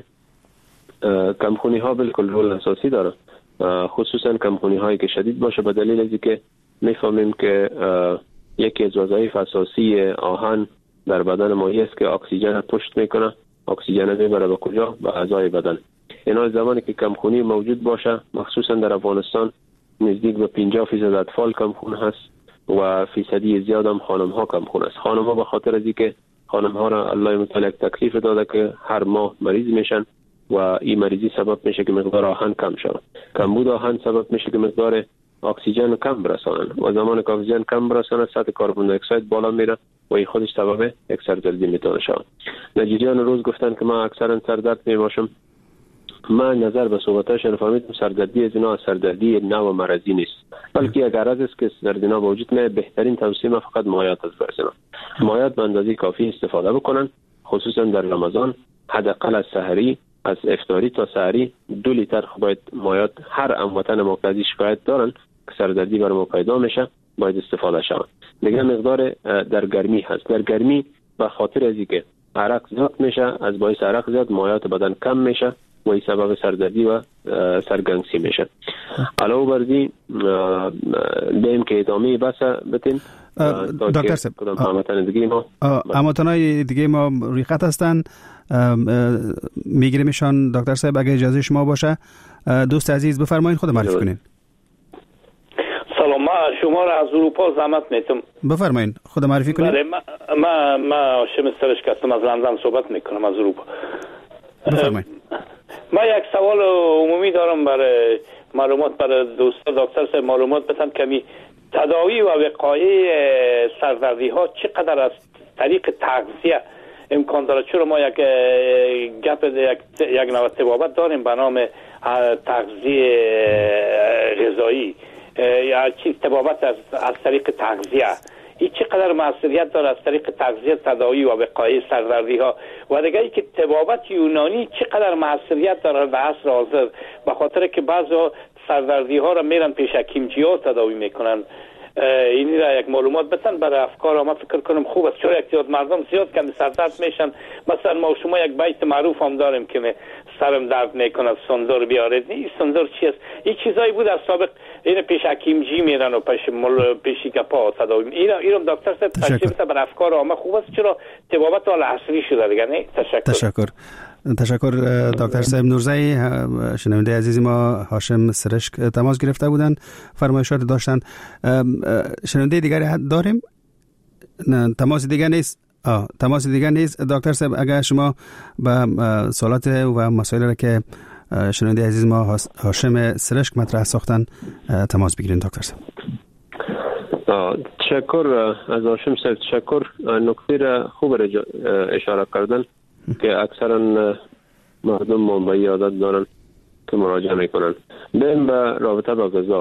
کمخونی ها بالکل رول اساسی داره، خصوصا کمخونی هایی که شدید باشه، به دلیل از اینکه میفهمیم که یکی از وظایف اساسی آهن در بدن ما است که اکسیژن پشت میکنه، اکسیژن میبره به کجا؟ به اعضای بدن. اینا زمانی که کمخونی موجود باشه، مخصوصا در افغانستان نزدیک به 50% اطفال کمخون هست و فیصدی زیاد هم خانم ها کمخون است. خانم ها به خاطر از اینکه خانم ها را الله متعال تکلیف داده که هر ماه مریض میشن و این مریضی سبب میشه که مقدار آهن کم شود. کمبود آهن سبب میشه که مقدار اکسیژن کم برسانن و زمانی که اکسیژن کم برسانه سطح کربن دی اکساید بالا میره و این خودش سبب یک سردردی میتونه شود. نجیریان روز گفتن که من اکثرا سردرد میباشم. من نظر به صحبتاشون فهمیدم سردردی از اینا سردردی نوع مرضی نیست، بلکه اگر از است که سردردی موجود نه، بهترین توصیه فقط مایعات از برسن. مایعات به اندازه کافی استفاده بکنن، خصوصا در رمضان حداقل از سحری، از افطاری تا سحری 2 لیتر باید مایعات. هر هموطن ما که شکایت دارن که سردردی بر ما پیدا میشه باید استفاده شود. دیگه مقدار در گرمی هست، در گرمی به خاطر از اینکه عرق زیاد میشه، از باعث عرق زیاد مایعات بدن کم میشه و این سبب سردردی و سرگنگسی میشه. علاوه بر این بیم که ادامه بس بتیم دکتر صاحب هموطنای دیگه ما روی خط هستن، میگیریمشان. دکتر صاحب اگه اجازه شما باشه دوست عزیز بفرمایید خود معرفی کنین. سلام، ما شما را از اروپا زحمت میتم. بفرمایید خود معرفی کنین. بله ما هاشم استرش کستم از لندن صحبت میکنم از اروپا. بفرمایید. ما یک سوال عمومی دارم برای معلومات برای دوستان دکتر صاحب معلومات بدن کمی تداوی و وقایع سردردی ها چقدر از طریق تغذیه امکان داره؟ چرا ما یک نوع طبابت داریم به نام تغذیه غذایی یا چیز طبابت از طریق تغذیه، این چقدر مسئولیت داره از طریق تغذیه تداوی و وقایع سردردی ها؟ و دیگه ای که طبابت یونانی چقدر مسئولیت داره در عصر حاضر، به خاطر که بعضی سردردی ها را میرن پیش حکیمچی ها تداوی میکنن. اینی را یک معلومات بتن برای افکار ما فکر کنم خوب است، چرا یک مردم زیاد کمی سردرد میشن. مثلا ما شما یک بیت معروف هم داریم که سرم درد میکنه سندر بیارید. این سندر چی است؟ این چیزایی بود از سابق این پیش حکیمجی میرن و پیش کپا تداوی. اینم دکتر صاحب تشریح بده برای افکار ما خوب است، چرا طبابت حال عصری شده دیگه. نه تشکر دکتر صاحب نورزی. شنونده عزیزی ما هاشم سرشک تماس گرفته بودن، فرمایشات داشتن. شنونده دیگری داریم؟ نه تماس دیگه نیست. دکتر صاحب اگر شما به سوالات و مسائل را که شنونده عزیز ما هاشم سرشک مطرح ساختن تماس بگیرین دکتر صاحب. تشکر از هاشم صاحب. تشکر. نکته را خوب اشاره کردن که اکثرا مردم منبعی عادت دارن که مراجعه میکنن. بریم به رابطه با غذا.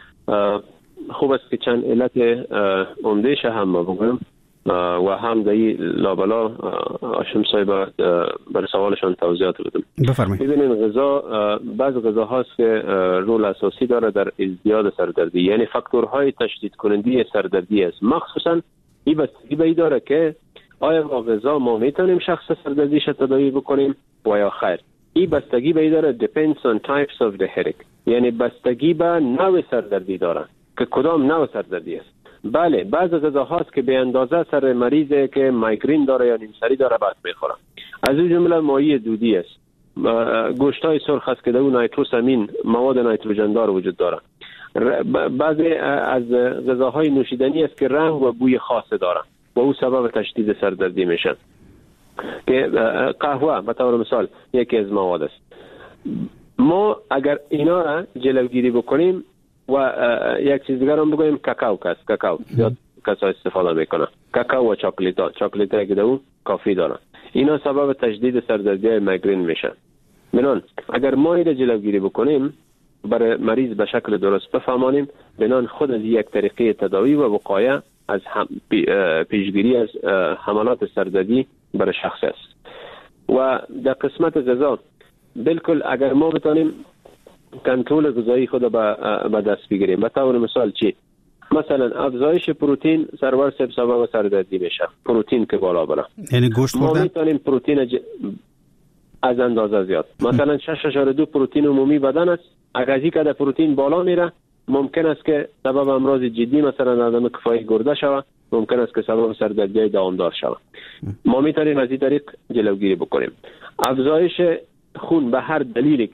خوب است که چند علت عمده‌اش هم ما بگویم و هم دایی لابلا هاشم صاحب برای سوالشان توضیحات بدم. بفرمایید. ببینید بعض غذا هاست که رول اساسی داره در ازدیاد سردردی، یعنی فاکتورهای تشدید کننده سردردی است. مخصوصا این بستگی به این داره که آیا با غذا ما میتونیم شخص سردردیش تداوی بکنیم و یا خیر. این بستگی به این داره depends on types of the headache، یعنی بستگی به نوع سردردی داره که کدام نوع سردردی است. بله بعض غذا هاست که به اندازه سر مریضی که مایگرین داره یا نیمسری داره بس میخوره. از این جمله ماهی دودی است، گوشتای سرخ است که در اون نیتروسامین مواد نیتروژن دار وجود داره. بعضی از غذاهای نوشیدنی است که رنگ و بوی خاص داره و او سبب تشدید سردردی میشه. که قهوه به طور مثال یکی از مواد است. ما اگر اینا را جلوگیری بکنیم و یک چیز دیگر هم بگویم کاکائو زیاد کسا استفاده میکنه. کاکائو و چاکلیت که دو کافی داره. اینا سبب تشدید سردردی مایگرین میشه. بنان اگر ما این را جلوگیری بکنیم برای مریض به شکل درست بفهمانیم، بنان خود از یک طریقه تداوی و وقایه از پیشگیری از حملات سردردی برای شخص است. و در قسمت غذا بالکل اگر ما بتانیم کنترل غذایی خود به دست بگیریم، به طور مثال چی؟ مثلا افزایش پروتئین سرور سبب سردردی میشه. پروتئین که بالا بره، یعنی گوشت خوردن. ما میتونیم پروتئین از اندازه زیاد، مثلا 6.2 پروتئین عمومی بدن است. اگر از این قدر پروتئین بالا میره ممکن است که سبب امراض جدی مثلا عدم کفایی گرده شود، ممکن است که سبب سردردی دامدار شود. ما میتونیم از این طریق جلوگیری بکنیم. افزایش خون به هر دلیلی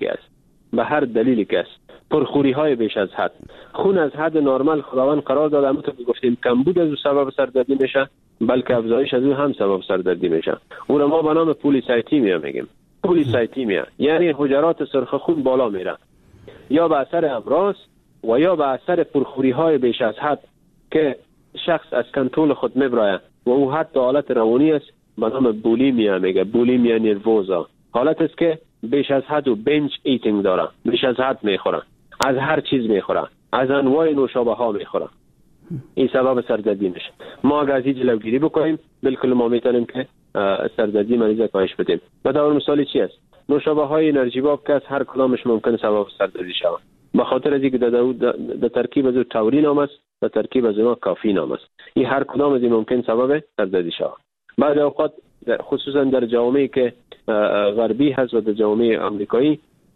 که است، پرخوری های بیش از حد، خون از حد نرمال خداوند قرار داده، همونطور که گفتیم کمبود از سبب سردردی میشه، بلکه افزایش از اون هم سبب سردردی میشه. اون را ما به نام پولیسایتیمیا میگیم. پولیسایتیمیا یعنی حجرات سرخ خون بالا میره، یا به اثر امراض و یا به اثر پرخوری های بیش از حد که شخص از کنترل خود میبره و او حتی حالت روانی است، به نام بولیمیا میگه. بولیمیا نروزا حالت است که بیش از حد و بنج ایتینگ داره، بیش از حد میخوره، از هر چیز میخوره، از انواع نوشابه ها میخوره. این سبب سردردی میشه. ما اگر از این جلوگیری بکنیم بالکل ما میتونیم که سردردی مریض کاهش بدیم. به طور مثال چی است؟ نوشابه های انرژی باب که از هر کدامش ممکن سبب سردردی شود، به خاطر از اینکه در ترکیب از تاورین هم است، در ترکیب از اونها کافئین هم است. این هر کدام از این ممکن سبب سردردی شود. بعضی اوقات خصوصا در جامعه که غربی هست و در جامعه آمریکایی،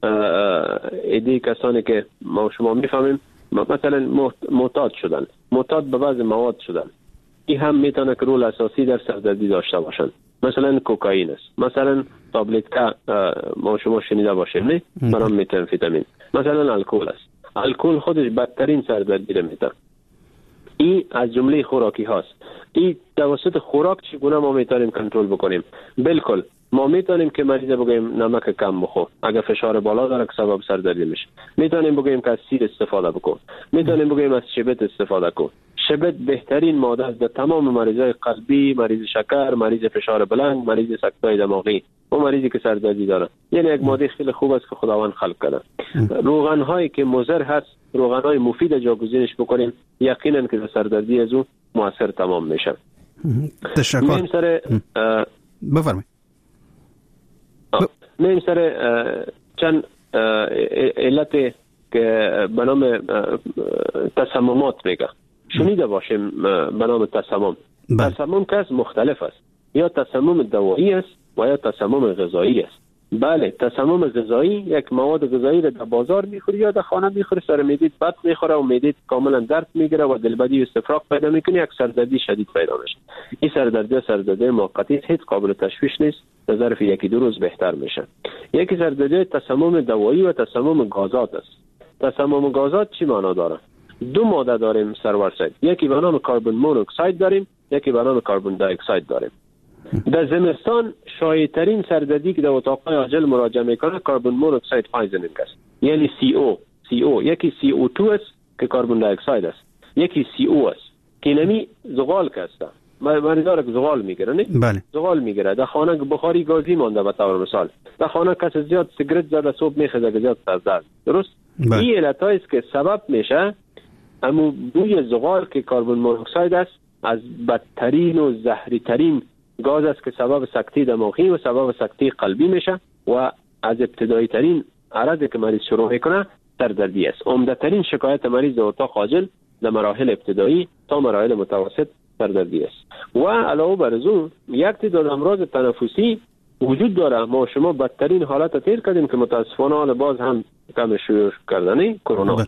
ایده کسانی که ما شما میفهمیم مثلا معتاد به بعض مواد شدن، این هم میتونه که رول اساسی در سردردی داشته باشند. مثلا کوکائین است، مثلا تابلت که ما شما شنیده باشیم نه، برام متامفتامین، مثلا الکل است. الکل خودش بدترین سردردی را میده. این از جمله خوراکی هاست. این توسط خوراک چگونه ما میتونیم کنترل بکنیم؟ بالکل ما میتونیم که مریض بگیم نمک کم بخور اگر فشار بالا داره که سبب سردردی میشه. میتونیم بگیم که از سیر استفاده بکن. میتونیم بگیم از شبت استفاده کن. شبت بهترین ماده است در تمام مریضای قلبی، مریض شکر، مریض فشار بلند، مریض سکته دماغی و مریضی که سردردی داره. یعنی یک ماده خیلی خوب است که خداوند خلق کرده. روغن هایی که مضر هست، روغن های مفید جاگزینش بکنیم، یقینا که سردردی از اون موثر تمام میشه. تشکر. بفرمایید. میم سر چند علت که به نام تسممات میگه شنیده باشیم. به نام تسمم. تسمم که مختلف است، یا تسمم دوایی است و یا تسمم غذایی است. بله، تسمم غذایی یک مواد غذایی را در بازار میخوری یا در خانه میخوری، سر معدت بد میخوره و معدت کاملا درد میگیره و دلبدی و استفراغ پیدا میکنه، یک سردردی شدید پیدا میشه. این سردردی موقتی هیچ قابل تشویش نیست، در ظرف یکی دو روز بهتر میشه. یکی سردردی تسمم دوایی و تسمم گازات است. تسمم گازات چی معنا داره؟ دو ماده داریم سرور سید، یکی به نام کربن مونوکساید داریم، یکی به نام کربن دی اکساید داریم. در زمستان شایع‌ترین سردردی که در اتاق‌های عاجل مراجعه میکنه کربن مونوکساید پایزنینگ است، یعنی CO. یکی CO2 است که کربن دی اکساید است، یکی CO است که نمی زغال است. مریضا که زغال میگیره نه؟ بله. زغال میگیره. در خانه بخاری گازی مونده به طور مثال. در خانه کس زیاد سیگرت زده صبح میخوره زیاد سردرد. درست؟ بله. این علتایی است که سبب میشه اما بوی زغال که کربن مونوکساید است از بدترین و زهری ترین گاز است که سبب سکته دماغی و سبب سکته قلبی میشه و از ابتدایی ترین عرضی که مریض شروع میکنه سردردی است. عمده ترین شکایت مریض در اتاق عاجل در مراحل ابتدایی تا مراحل متوسط سردردی است. و علاوه بر از اون یک تعداد امراض تنفسی وجود داره. ما شما بدترین حالت تیر کردیم که متاسفانه حال باز هم کم شروع کردنی کرونا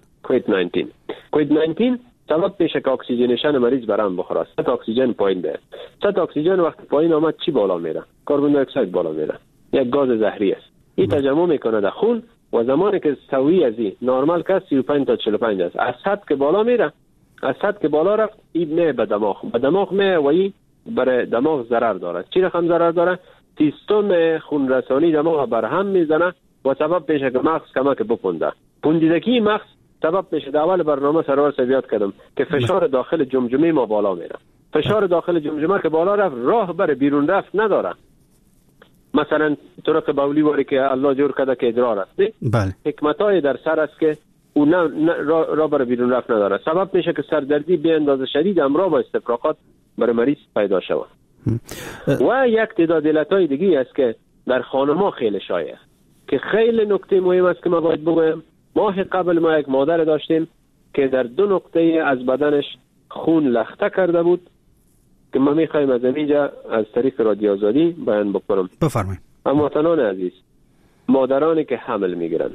کووید 19 سبب میشه که اکسیژنیشن مریض برام بخوره. سطح اکسیژن پایین بیاد. سطح اکسیژن وقتی پایین آمد چی بالا میره؟ کربن دی اکساید بالا میره. یک گاز زهری است. این تجمع میکنه در خون و زمانی که سوی ازی نرمال که 35 تا 45 است. از حد که بالا میره، از حد که بالا رفت این نه به دماغ میه و این برای دماغ ضرر داره. چی رقم ضرر داره؟ سیستم خون رسانی دماغ برهم میزنه و سبب میشه که مغز کمک بپونده. پوندیدگی مغز سبب میشه. در اول برنامه سرور سویات کردم که فشار داخل جمجمه ما بالا میره. فشار داخل جمجمه که بالا رفت راه بر بیرون رفت نداره. مثلا طرق بولی واری که الله جور کرده که ادرار است. بله. حکمتای در سر است که او راه بر بیرون رفت نداره. سبب میشه که سردردی به اندازه شدید همراه با استفراغات برای مریض پیدا شود. و یک تعداد علتای دیگه است که در خانم‌ها خیلی شایع است که خیلی نکته مهم است که ما باید بگویم. ماه قبل ما یک مادر داشتیم که در 2 نقطه از بدنش خون لخته کرده بود که ما میخوایم از اینجا از طریق رادیو آزادی بیان بکنم. بفرمایید. هموطنان عزیز، مادرانی که حمل میگیرن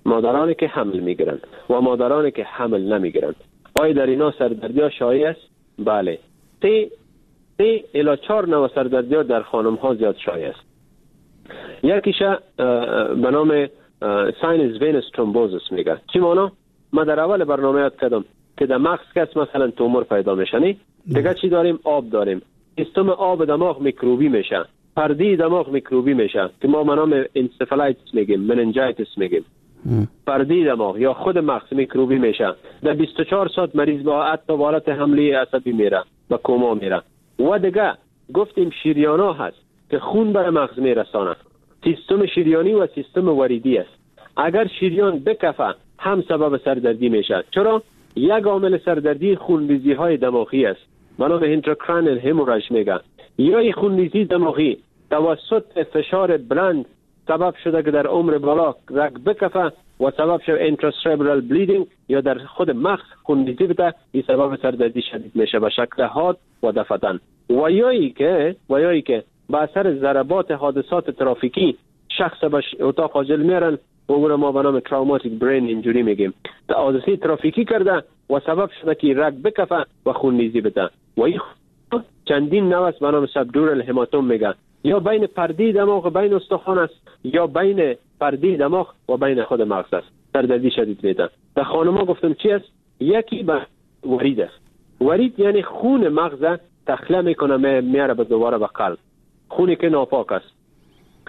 و مادرانی که حمل نمیگیرن، آیا در اینا سردردی ها شایع است؟ بله. 3 الی 4 نوع سردردی ها در خانم ها زیاد شایع است. یکیش به نام ساینس وینس ترومبوزیس میگه. چی مانا؟ ما در اول برنامه یاد کردم که در مغز کس مثلا تومور پیدا میشه نه؟ دیگه چی داریم؟ آب داریم. سیستم آب دماغ میکروبی میشه، پرده دماغ میکروبی میشه که ما به نام انسفالایتس میگیم، مننجایتس میگیم. پرده دماغ یا خود مغز میکروبی میشه. در 24 ساعت مریض با حتی حالت حمله عصبی میره و کوما میره. و دیگه گفتیم شریانا هست که خون بر مغز میرسانه. سیستم شریانی و سیستم وریدی است. اگر شریان بکفه هم سبب سردردی میشه. چرا؟ یک عامل سردردی خونریزی های دماغی است. منو به اینتراکرانیل هموراژ میگه. یا این خونریزی دماغی توسط فشار بلند سبب شده که در عمر بالا رگ بکفه و سبب شده اینتراسربرال بلیدینگ یا در خود مغز خونریزی بده. این سبب سردردی شدید میشه به شکل حاد و دفتن. و یایی که به اثر ضربات حادثات ترافیکی شخص به اتاق عاجل میرن و اون ما به نام تروماتیک برین اینجوری میگیم. حادثه ترافیکی کرده و سبب شده که رگ بکفه و خونریزی بده. و این چندین نوع است به نام سبدورال هماتوم میگن. یا بین پرده دماغ بین استخوان است یا بین پرده دماغ و بین خود مغز است. سردردی شدید میده. در خانم‌ها گفتم چی است؟ یکی به ورید است. ورید یعنی خون مغز تخلیه میکنه میاره به دوباره به قلب. خونی که ناپاک است.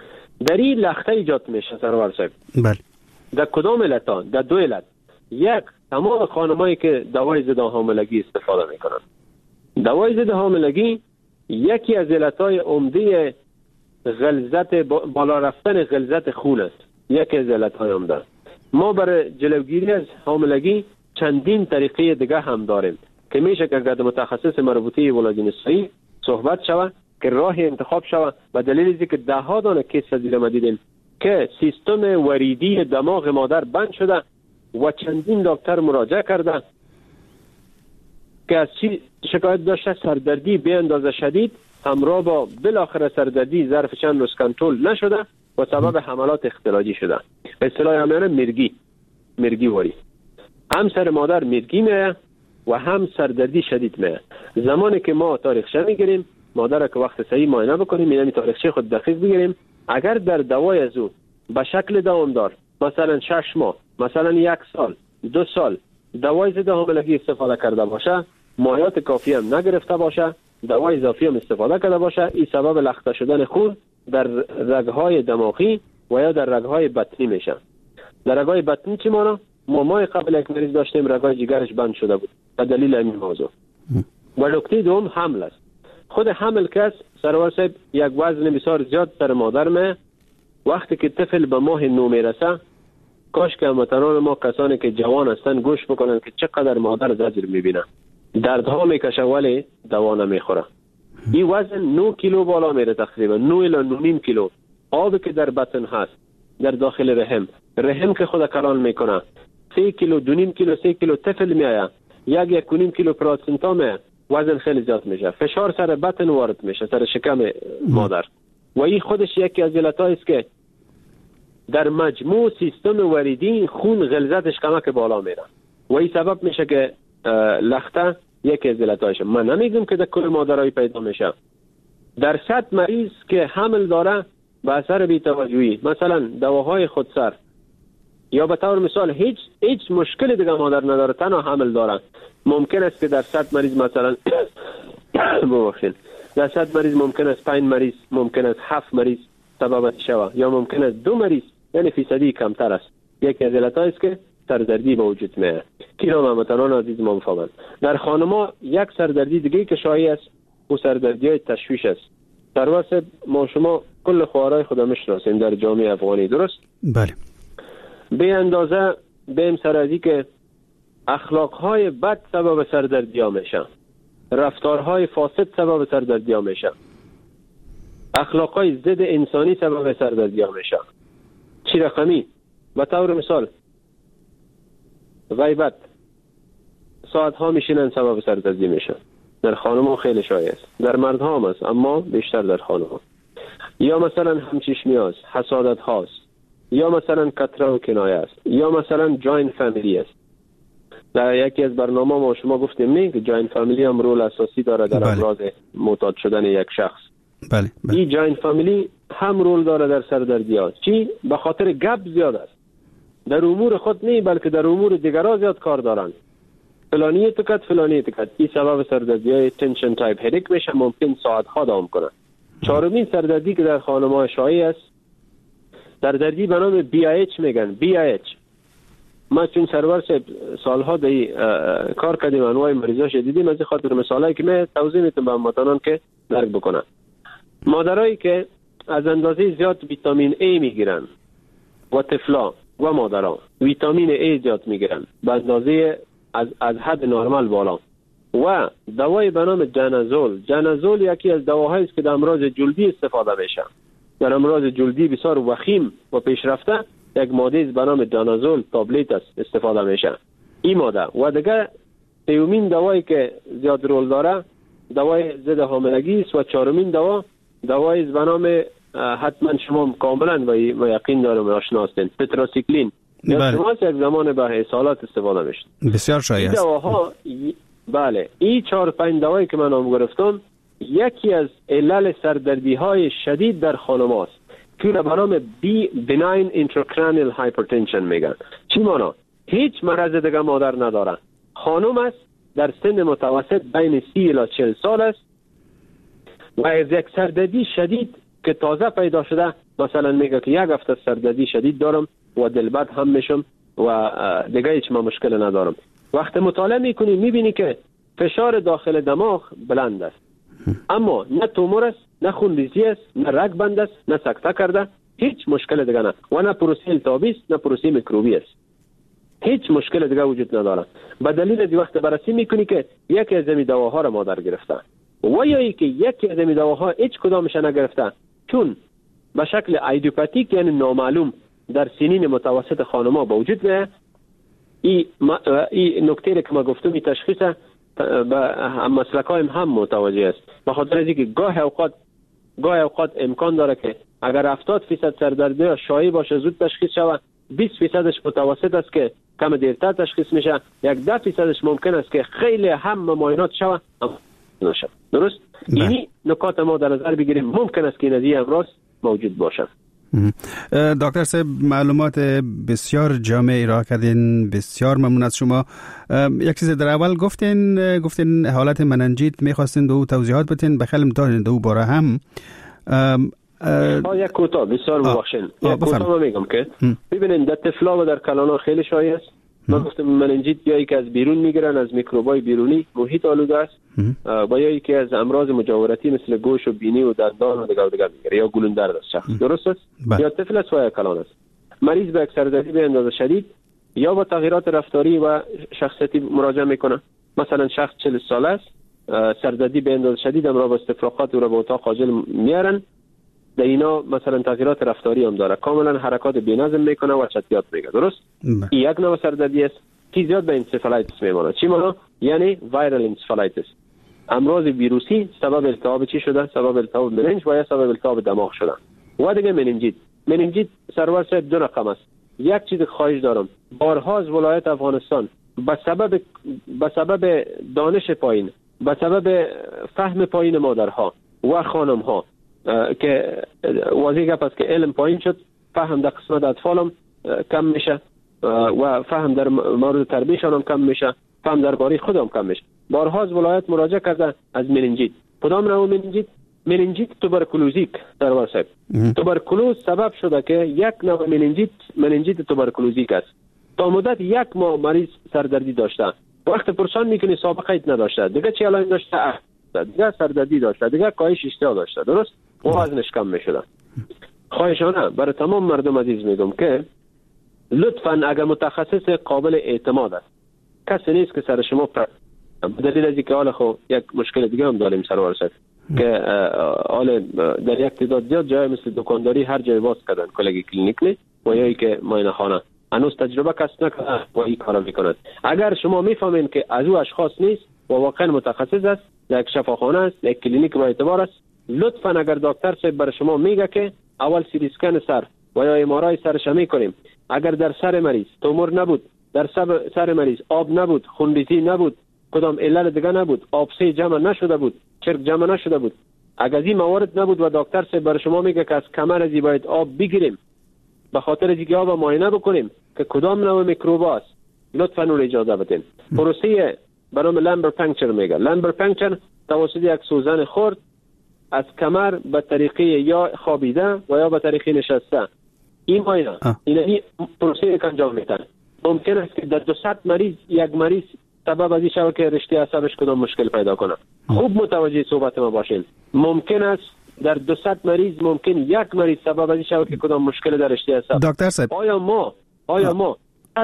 در این لخته ایجاد میشه سرور صاحب. بله. در کدام علت؟ در دو علت. یک، تمام خانمایی که دوای ضد حاملگی استفاده میکنن. دوای ضد حاملگی یکی از علتهای عمده غلظت بالا رفتن غلظت خون است. یکی از علتهای عمده. ما برای جلوگیری از حاملگی چندین طریقه دیگه هم داریم که میشه که اگر متخصص مربوطه ولادت نسایی صحبت شود که راه انتخاب شود. به دلیل اینکه که ده ها دانه کیس از ما دیدیم که سیستم وریدی دماغ مادر بند شده و چندین دکتر مراجعه کرده که از چی شکایت داشته؟ سردردی به اندازه شدید همراه با بالاخره سردردی ظرف چند روز کنترل نشده و سبب حملات اختلاجی شده. به اصطلاح همیانه مرگی واری. هم سر مادر مرگی میه و هم سردردی شدید میه. زمانی که ما تاریخچه میگیریم، مادر که وقت صحیح معاینه بکنیم، یعنی تاریخچه خود دقیق بگیریم، اگر در دوای از او به شکل دوامدار مثلا 6 ماه، مثلا 1 سال، 2 سال دوای ضد حاملگی استفاده کرده باشه، مایات کافی هم نگرفته باشه، دوای اضافی هم استفاده کرده باشه، این سبب لخته شدن خون در رگ‌های دماغی و یا در رگ‌های بطنی میشه. در رگ‌های بطنی چی مانا؟ ما ماه قبل یک مریض داشتیم رگ‌های جگرش بند شده بود به دلیل این موضوع. و نکته دوم حمل است. خود حمل کس سرور صاحب یک وزن بسیار زیاد سر مادر می. وقتی که طفل به ماه 9 میرسه، کاش که هموطنان ما کسانی که جوان هستن گوش بکنن که چقدر مادر زجر میبینه، دردها میکشه ولی دوا نمیخوره. این وزن 9 کیلو بالا میره، تقریبا 9 الی 9.5 کیلو. آبی که در بطن هست در داخل رحم که خود کلان میکنه 3 کیلو 2.5 کیلو 3 کیلو طفل میآید، 1.5 کیلو پلاسنتا میآید، وزن خیلی زیاد میشه. فشار سر بطن وارد میشه، سر شکم مادر. و این خودش یکی از علتایی است که در مجموع سیستم وریدی خون غلظتش کمک بالا میره و این سبب میشه که لخته یکی از علتایشه. من نمیگم که در کل مادرای پیدا میشه. در 100 مریض که حمل داره به اثر بی‌توجهی، مثلا دواهای خودسر یا به طور مثال هیچ مشکل دیگه مادر نداره، تنها حمل داره، ممکن است که در 100 مریض مثلا ببخشید در 100 مریض ممکن است 5 مریض، ممکن است 7 مریض سبب شود، یا ممکن است 2 مریض، یعنی فیصدی کمتر است. یکی از علتایی است که سردردی به وجود میاد. کیرام هموطنان عزیز ما میفهمند. در خانم‌ها یک سردردی دیگه که شایع است و سردردی‌های تشویش است. در واسه ما شما کل خوارای خدا میشناسیم در جامعه افغانی، درست؟ بله. به اندازه بهم سرازی که اخلاق‌های بد سبب سردردی‌ها میشن، رفتارهای فاسد سبب سردردی‌ها میشن، اخلاق‌های ضد انسانی سبب سردردی‌ها میشن. چی رقمی؟ به طور مثال غیبت، ساعت‌ها میشینن سبب سردردی میشن. در خانم‌ها خیلی شایع است، در مردها هم است اما بیشتر در خانم‌ها. یا مثلا همچشمی است، حسادت هاست، یا مثلا کتره و کنایه است، یا مثلا جاین فامیلی است. در یکی از برنامه ما شما گفتیم نه که جاین فامیلی هم رول اساسی داره در امراض معتاد شدن یک شخص. بله. این جاین فامیلی هم رول داره در سردردی ها. چی؟ به خاطر گپ زیاد است. در امور خود نه بلکه در امور دیگران زیاد کار دارن. فلانی اتکت این سبب سردردی های تنشن تایپ هدیک میشه، ممکن ساعت ها دوام کنه. چهارمین سردردی که در خانم‌ها شایع است سردردی به نام BIH میگن. BIH ما چون سرور سالها دی کار کردیم، انواع مریضاش دیدیم، از خاطر مثالایی که من توضیح میتونم به هموطنان که درک بکنن. مادرایی که از اندازه زیاد ویتامین A میگیرن و طفلا و مادران ویتامین A زیاد میگیرن به اندازه از حد نرمال بالا، و دوای به نام جنازول یکی از دواهایی است که در امراض جلدی استفاده میشه. در امراض جلدی بسیار وخیم و پیشرفته یک ماده به نام جنازول تابلت است استفاده میشه. این ماده و دیگه سومین دوایی که زیاد رول داره دوای ضد حاملگی است و چهارمین دوایی به نام حتما شما کاملا و یقین دارم آشنا هستین، تتراسیکلین. شما یک زمان به اصالات استفاده میشه. بسیار شایع است. دواها بله، این 4-5 دوایی که من نام گرفتم یکی از علل سردردی های شدید در خانم است که به نام benign intracranial hypertension میگن. چی مانا؟ هیچ مرض دیگه مادر نداره، خانم است، در سن متوسط بین 30 الی 40 سال است و از یک سردردی شدید که تازه پیدا شده مثلا میگه که یک هفته سردردی شدید دارم و دلبد هم میشم و دیگه هیچ مشکل ندارم. وقتی مطالعه میکنی میبینی که فشار داخل دماغ بلند است، اما نه تومور است، نه خونریزی است، نه رگ بند است، نه سکته کرده، هیچ مشکل دیگه نه، و نه پروسه التهابی است، نه پروسه میکروبی است، هیچ مشکل دیگه وجود نداره. به دلیل از وقت بررسی میکنی که یکی از این دواها را مادر گرفته و یا ای که یکی از این دواها هیچ کدامش نگرفته، چون به شکل ایدیوپاتیک یعنی نامعلوم در سنین متوسط خانم‌ها به وجود میاد. این نکته که ما گفتم، این تشخیص به مسلک‌های هم متوجه است، به خاطر اینکه گاه اوقات امکان داره که اگر 70% سردردی شایع باشه زود تشخیص شود، 20%ش متوسط است که کم دیرتر تشخیص میشه، 10% ممکن است که خیلی هم معاینات شود نشه. درست؟ یعنی نکات ما در نظر بگیریم، ممکن است که نزدیک امراض موجود باشه. دکتر صاحب معلومات بسیار جامع ارائه کردین، بسیار ممنون از شما. یک چیز در اول گفتین حالت مننجیت میخواستین دو توضیحات بدین، بخیلم دارین دو باره هم. یک کوتاه بسیار ببخشین، یک کوتاه میگم که ببینید در طفلا و در کلانا خیلی شایع است. ما گفتم مننجیت یا که از بیرون میگیرن، از میکروبای بیرونی محیط آلوده است، و یا که از امراض مجاورتی مثل گوش و بینی و دندان و دیگر میگیره، یا گلوندرد است شخص. درست است؟ یا طفل است و یا کلان است. مریض به یک سردردی به اندازه شدید یا با تغییرات رفتاری و شخصیتی مراجعه میکنه. مثلا شخص 40 ساله است، سردردی به اندازه شدید امراض و استفراغات او را به اتاق عاجل میارن. در اینا مثلا تغییرات رفتاری هم داره، کاملا حرکات بی‌نظم میکنه و چتیات میگه. درست؟ این یک نوع سردردی است که زیاد به انسفالایتس میمونه. چی معنی؟ یعنی وایرال انسفالایتس، امراض ویروسی سبب التهاب چی شده؟ سبب التهاب مننج و یا سبب التهاب دماغ شده. و دیگه مننجیت سرور صاحب دو رقم است. یک چیز خواهش دارم، بارها از ولایت افغانستان به سبب دانش پایین، به سبب فهم پایین مادرها و خانمها که واضح گپ است که علم پایین شد، فهم در قسمت اطفالم کم میشه و فهم در مورد تربیتشان هم کم میشه، فهم درباره خودم کم میشه. بارها از ولایت مراجعه کرده از مننجیت. کدام نوع مننجیت توبرکولوزیک سرور صاحب. توبرکولوز سبب شده که یک نوع مننجیت توبرکولوزیک است. تا مدت یک ماه مریض سردردی داشته، وقت پرسان میکنی سابقه ایت نداشته، دیگه چه علائم داشته؟ دیگه سردردی داشته، دیگه کاهش اشتها داشته. درست؟ وزنش کم میشده. خواهشانه برای تمام مردم عزیز میگم که لطفاً اگر متخصص قابل اعتماد است، کسی نیست که سر شما بدلیل از اینکه حالا خب یک مشکل دیگه هم داریم سرور صاحب که حالا در یک تعداد زیاد جای مثل دکانداری هر جای باز کردن کلگی کلینیک و یا که معاینه خانه هنوز تجربه کسب نکرده و این کارا میکنند. اگر شما میفهمین که از او اشخاص نیست و واقعا متخصص است، یک شفاخانه است، یک کلینیک با اعتبار است، لطفاً اگر دکتر صاحب برای شما میگه که اول سی تی اسکن سر و یا ام آر آی سرش میکنیم، اگر در سر مریض تومور نبود، در سر مریض آب نبود، خونریزی نبود، کدام علل دیگه نبود، آبسه جمع نشده بود، چرک جمع نشده بود، اگر این موارد نبود و دکتر صاحب برای شما میگه که از کمر ازی باید آب بگیریم به خاطر اینکه آب معاینه بکنیم که کدام نوع میکروب است، لطفاً اون اجازه بدین. پروسه به نام لامبر پانکچر میگه. لامبر پانکچر توسط یک سوزن خرد از کمر به طریقه یا خوابیده و یا به طریقه نشسته این معاینه این پروسه که انجام میدن. ممکن است که در 200 مریض یک مریض سبب از این شود که رشته عصبش کدام مشکل پیدا کنه. خوب متوجه صحبت ما باشین. ممکن است در 200 مریض ممکن یک مریض سبب از این شود که کدام مشکل در رشته عصب. دکتر صاحب آیا ما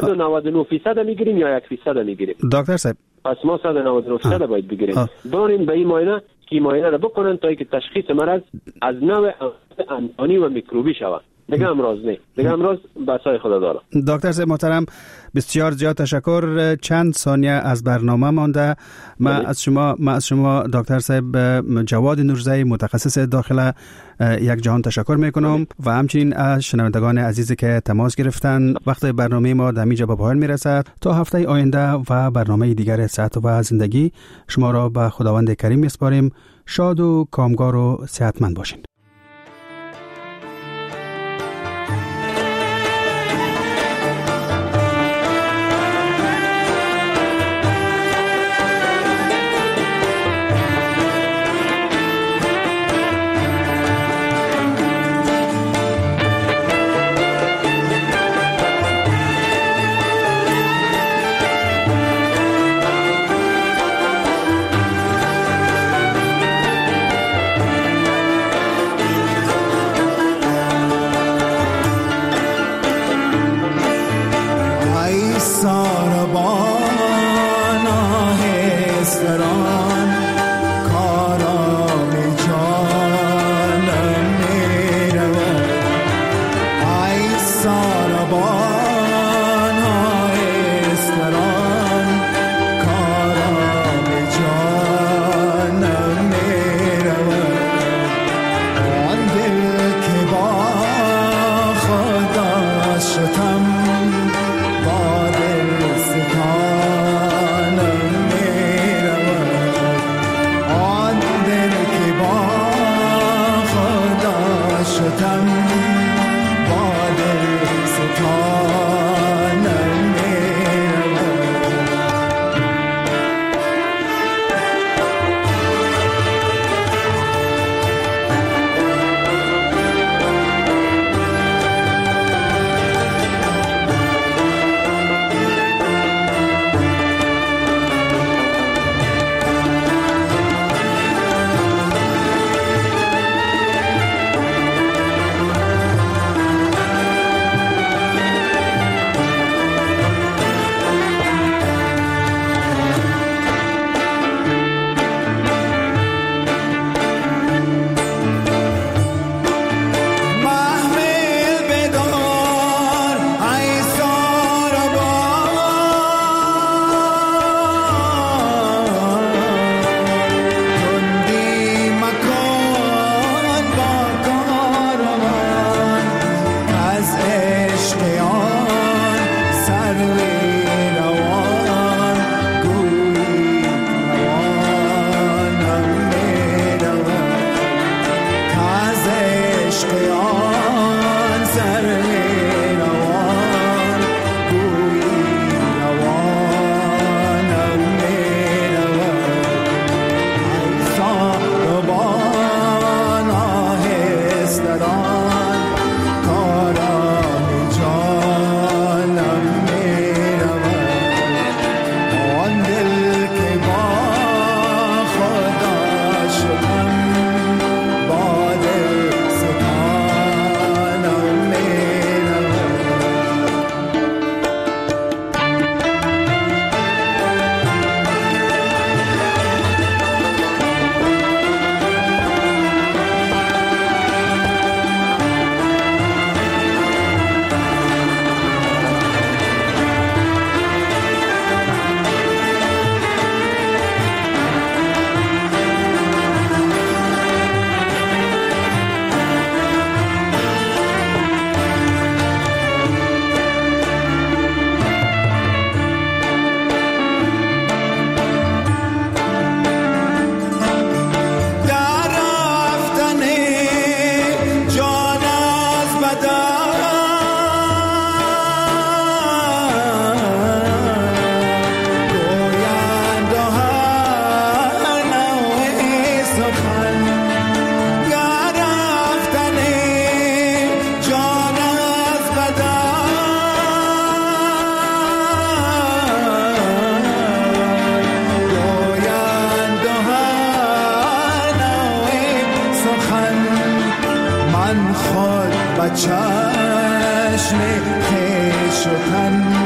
199% میگیریم یا 1% میگیریم؟ دکتر صاحب پس ما 199% باید بگیریم. داریم به این معاینه که معاینه را بکنن تا اینکه تشخیص مرض از نوع انتانی و میکروبی شود. دیگه امراض نه، دیگه امراض بسای خدا داره. دکتر صاحب محترم بسیار زیاد تشکر. چند ثانیه از برنامه مانده. ما از شما دکتر صاحب جواد نورزی متخصص داخل یک جهان تشکر میکنم و همچنین از شنوندگان عزیزی که تماس گرفتن. وقت برنامه ما در اینجا به پایان میرسد. تا هفته آینده و برنامه دیگر صحت و زندگی شما را به خداوند کریم میسپاریم. شاد و کامگار و صحتمند باشین. چشم خویش و تن